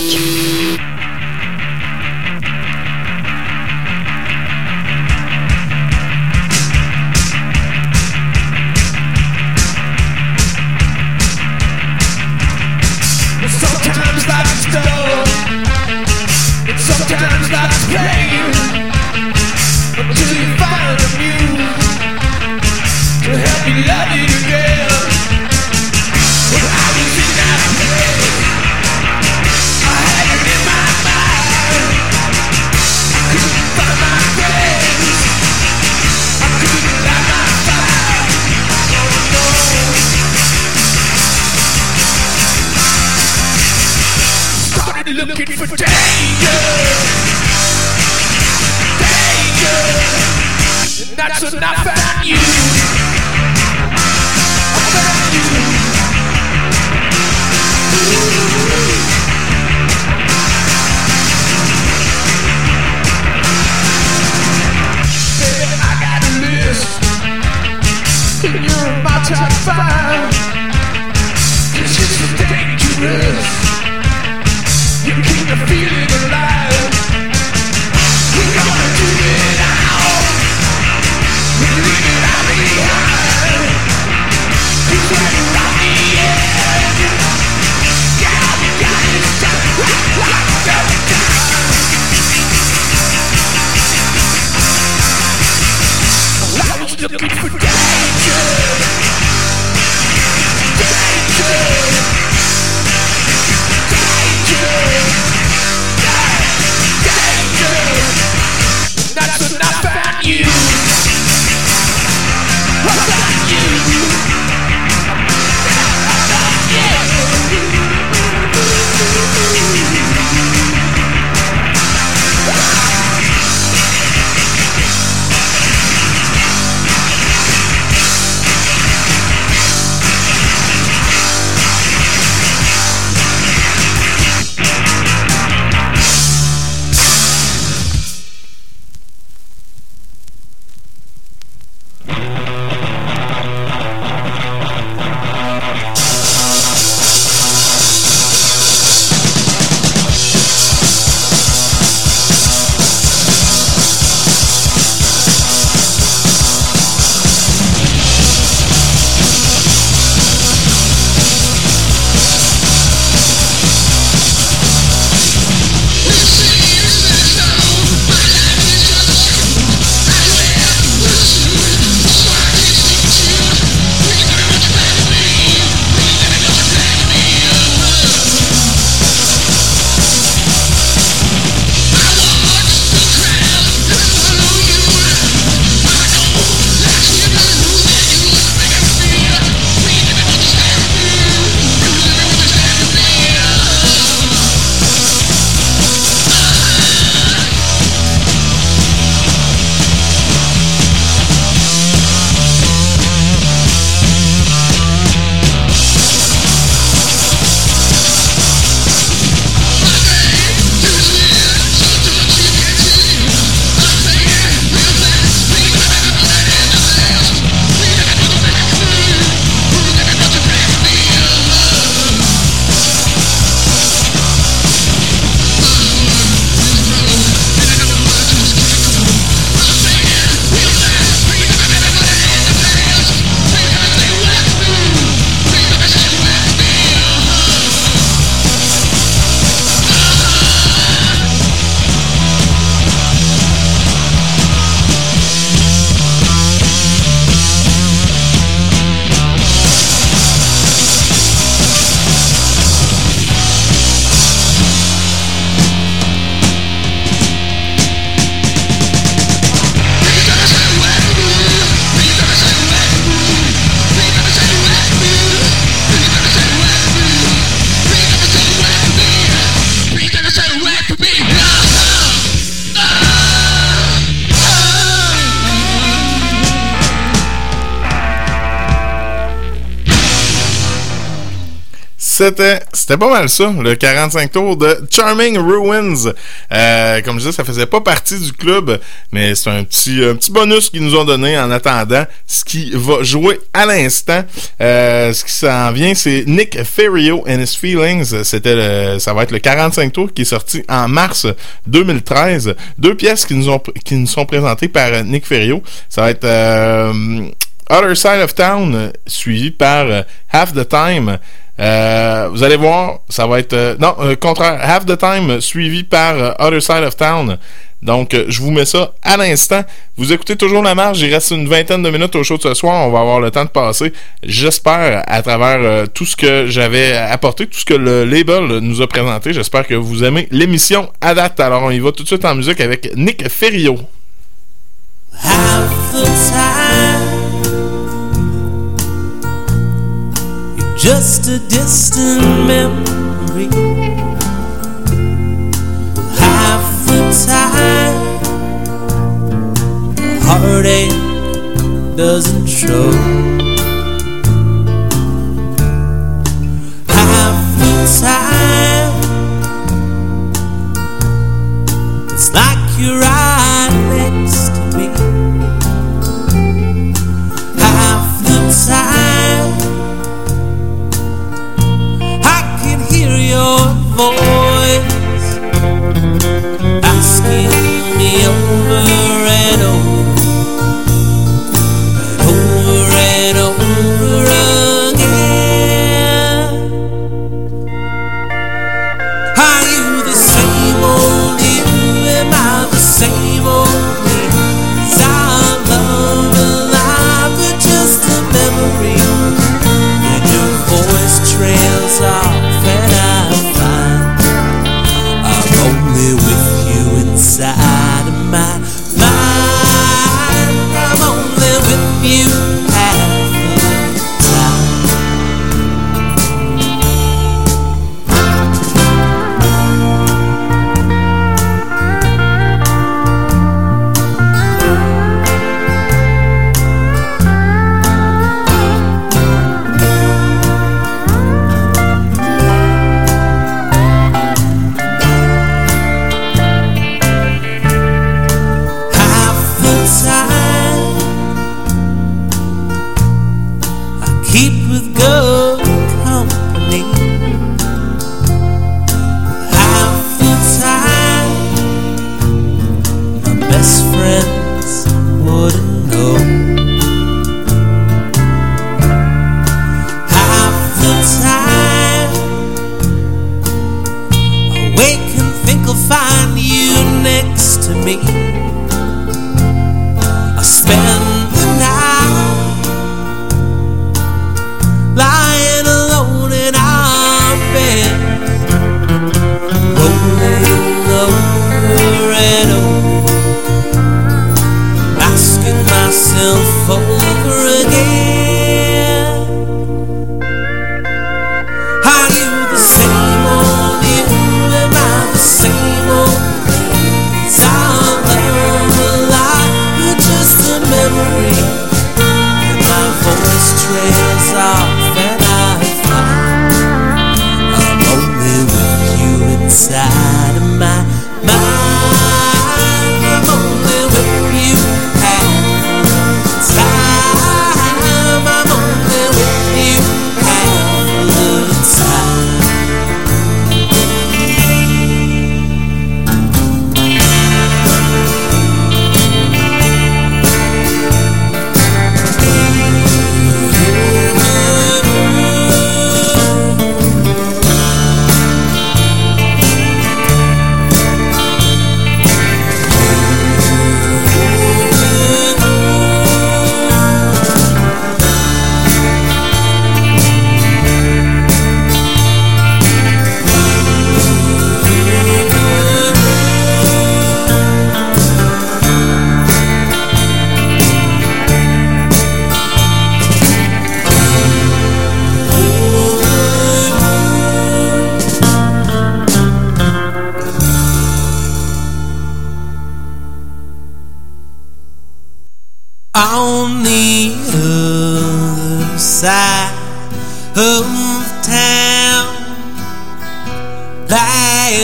Sometimes life's dull, and sometimes life's pain. Until you find a muse to help you love it again. When I was in that place, I had it in my mind. I couldn't find my place, I couldn't light my fire. Oh no. Started looking for danger, danger, and that's when I found you. I found you. Baby, I got a list, and you're in my top 5. 'Cause you're so dangerous. You keep the feeling alive. We're gonna do it out. We're C'était pas mal ça, le 45 tours de Charming Ruins. Comme je disais, ça faisait pas partie du club, mais c'est un petit bonus qu'ils nous ont donné en attendant ce qui va jouer à l'instant. Ce qui s'en vient, c'est Nick Ferrio and His Feelings. Ça va être le 45 tours qui est sorti en mars 2013. 2 pièces qui nous sont présentées par Nick Ferrio. Ça va être Other Side of Town, suivi par Half the Time. Vous allez voir, ça va être... contraire, Half the Time, suivi par Other Side of Town. Donc, je vous mets ça à l'instant. Vous écoutez toujours La Marge. Il reste une vingtaine de minutes au show de ce soir. On va avoir le temps de passer, j'espère, à travers tout ce que j'avais apporté, tout ce que le label nous a présenté. J'espère que vous aimez l'émission à date. Alors, on y va tout de suite en musique avec Nick Ferrio. Half the time, you're just a distant memory. Half the time, the heartache doesn't show. Half the time, it's like you're right next to me. Half the time, I can hear your voice asking me over and over and over and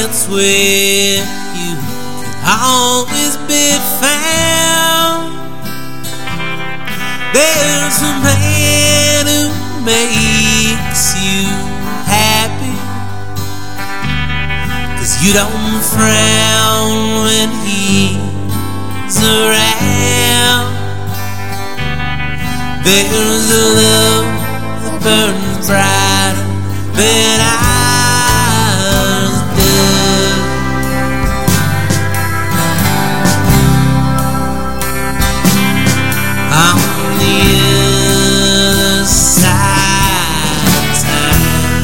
hearts with you can always be found. There's a man who makes you happy, 'cause you don't frown when he's around. There's a love that burns brighter than ours does. On the other side of time,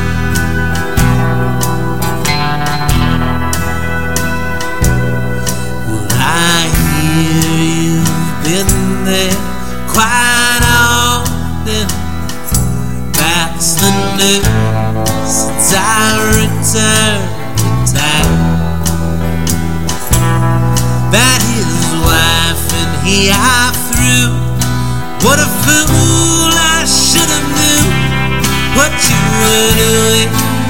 well, I hear you've been there quite often. That's the news since I returned to town. That his wife and he are through. What a fool I should have knew what you were doing.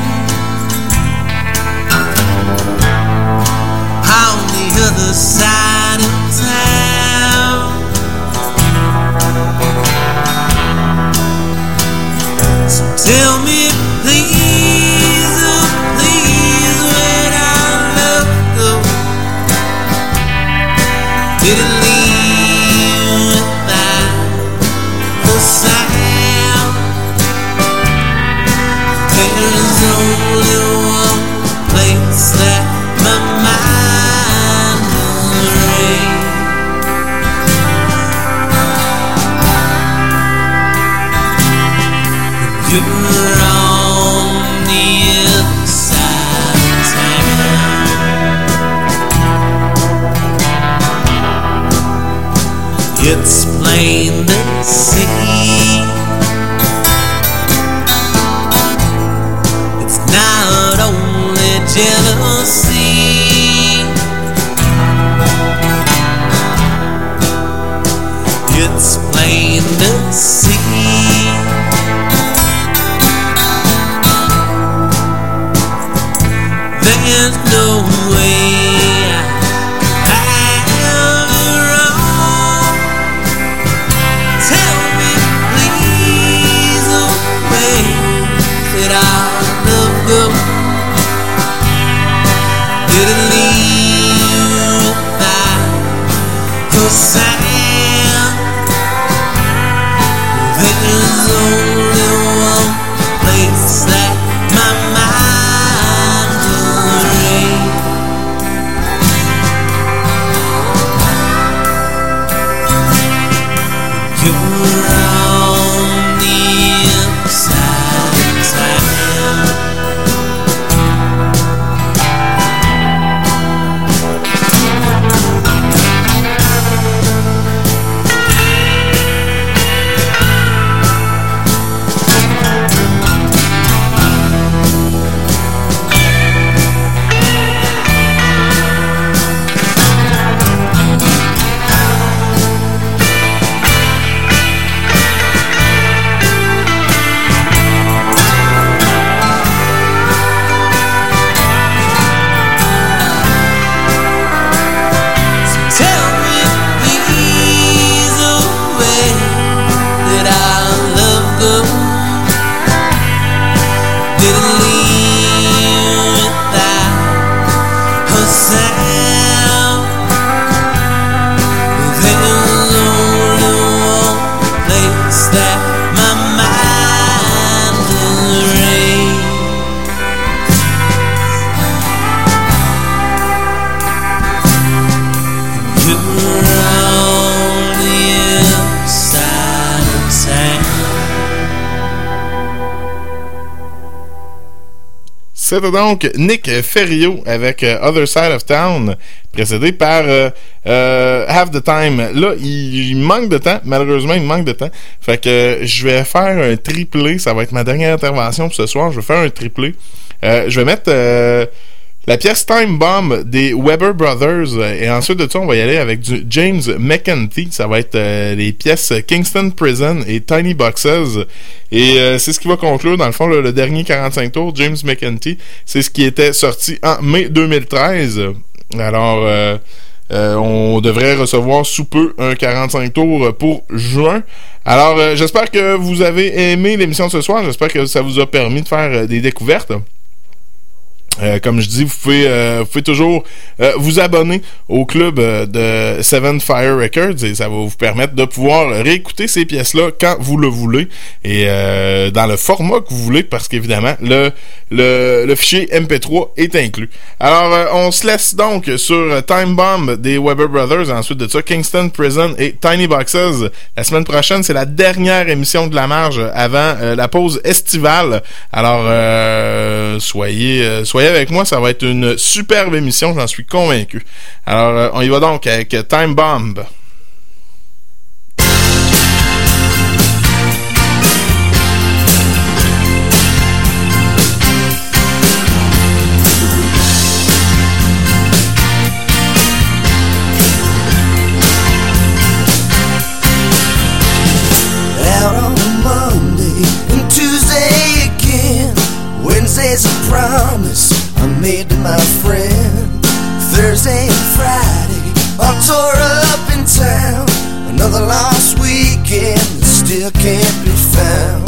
On the other side of town. So tell me please, oh please, where'd our love go? Did it leave without a sound? There's only one place that my mind will reign. You're on the other side of town. It's plain to see it's not only jealousy. It's plain to see there's no way I have it wrong. Tell me please, oh, where did our love go? Did it leave without a sound? There's only one place that my mind will reign. You're on the other side of town. Tell me please, oh, where did our love go? Did it leave without a sound? There's only one place that my mind will reign. You're on the other side of town. C'était donc Nick Ferriot avec Other Side of Town, précédé par Have the Time. Là, il manque de temps, malheureusement, il manque de temps. Fait que je vais faire un triplé, ça va être ma dernière intervention pour ce soir. Je vais faire un triplé. Je vais mettre La pièce Time Bomb des Weber Brothers. Et ensuite de ça, on va y aller avec du James McEntee. Ça va être les pièces Kingston Prison et Tiny Boxes. Et c'est ce qui va conclure, dans le fond, le dernier 45 tours. James McEntee, c'est ce qui était sorti en mai 2013. Alors, on devrait recevoir sous peu un 45 tours pour juin. Alors, j'espère que vous avez aimé l'émission de ce soir. J'espère que ça vous a permis de faire des découvertes. Comme je dis, vous pouvez toujours vous abonner au club de Seven Fire Records et ça va vous permettre de pouvoir réécouter ces pièces-là quand vous le voulez et dans le format que vous voulez parce qu'évidemment, le fichier MP3 est inclus. Alors, on se laisse donc sur Time Bomb des Weber Brothers et ensuite de ça, Kingston Prison et Tiny Boxes. La semaine prochaine, c'est la dernière émission de La Marge avant la pause estivale. Alors, soyez avec moi, ça va être une superbe émission, j'en suis convaincu. Alors, on y va donc avec Time Bomb. Out on a Monday and Tuesday again. Wednesday's a promise I made to my friend. Thursday and Friday all tore up in town. Another lost weekend that still can't be found.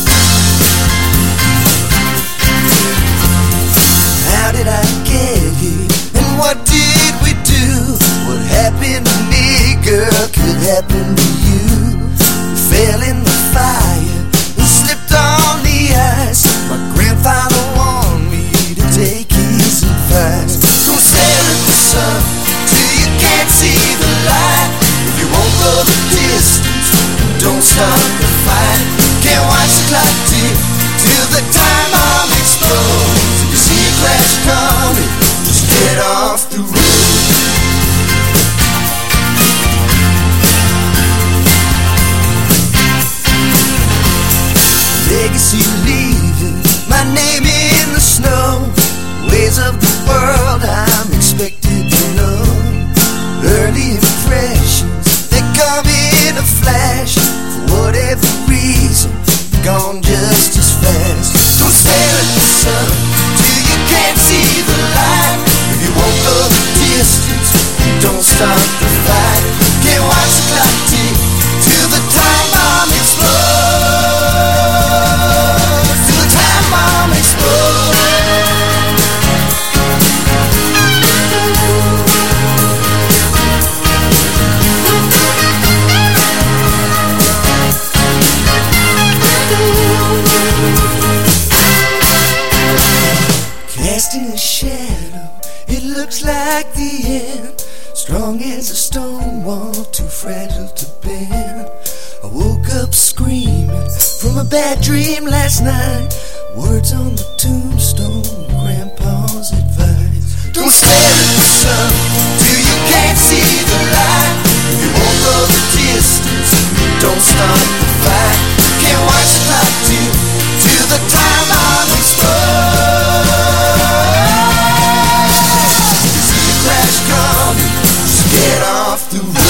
How did I get here? And what did we do? What happened to me, girl, could happen to you. We fell in the fire and slipped on the ice. My grandfather warned me to take his advice. Don't stare at the sun till you can't see the light. If you won't go the distance, don't start the fight. Can't watch the clock tick till the time bomb explodes. If you see a crash coming, just get off the road. Legacy leaving, my name in the snow. Ways of the world I'm expected to know. Early impressions, they come in a flash. For whatever reason, gone just as fast. Don't stare at the sun till you can't see the light. If you won't go the distance, don't start the fight. Can't watch the clock tick till the time bomb explodes. Bomb explode. Casting a shadow, it looks like the end. Strong as a stone wall, too fragile to bend. I woke up screaming from a bad dream last night. Words on the tombstone, Grandpa's advice. Don't stare at the sun till you can't see the light. If you won't go the distance, don't start the fight. Can't watch the clock tick till the time bomb explodes. You see a crash coming, just get off the road.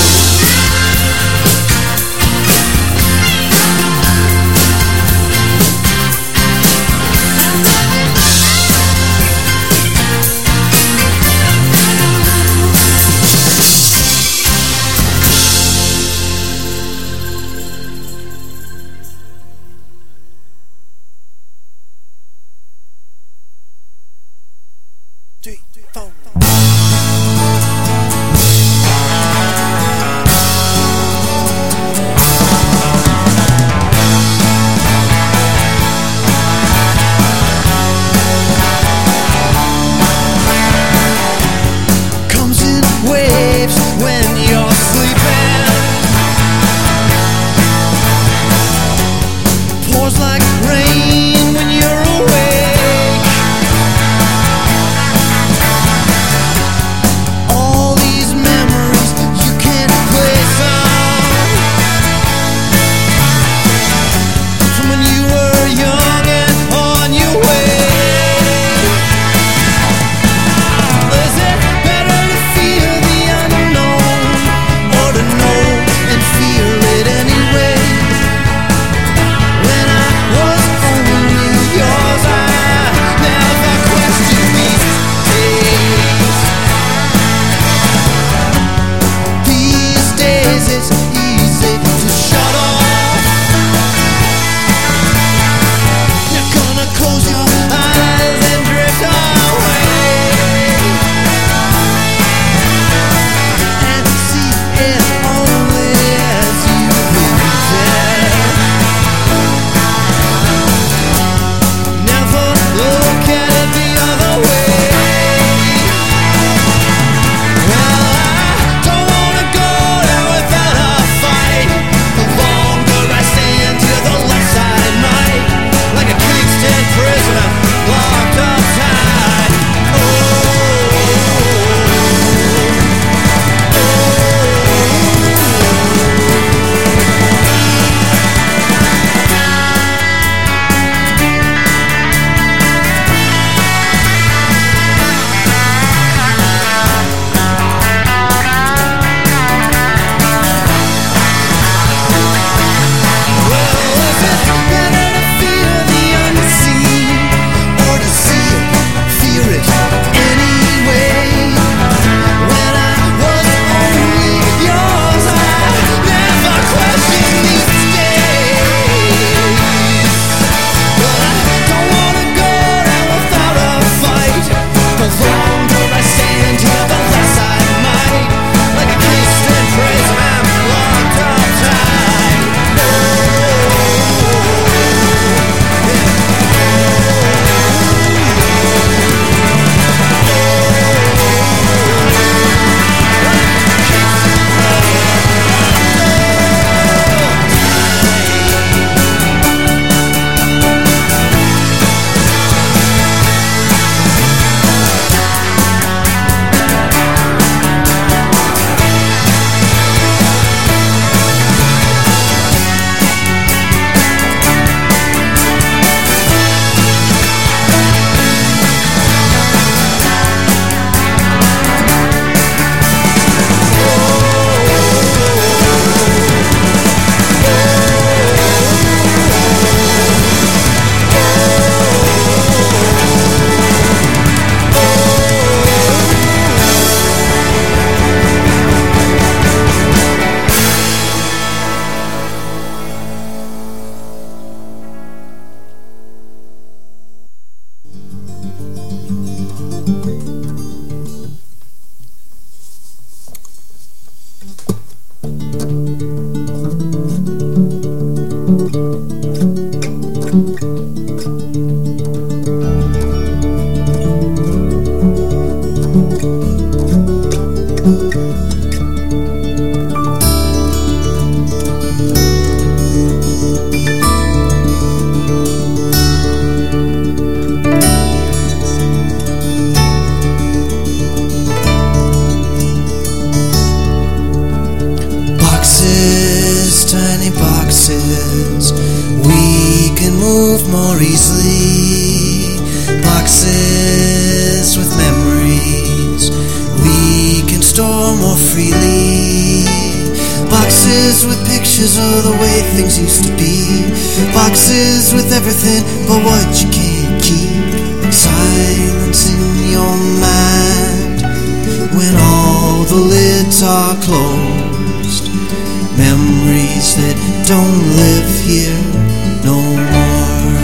freely. Boxes with pictures of the way things used to be. Boxes with everything but what you can't keep. Silence in your mind when all the lids are closed. Memories that don't live here no more.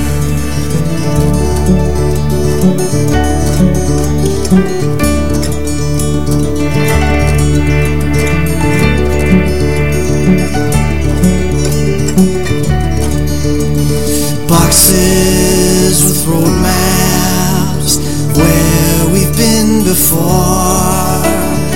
Boxes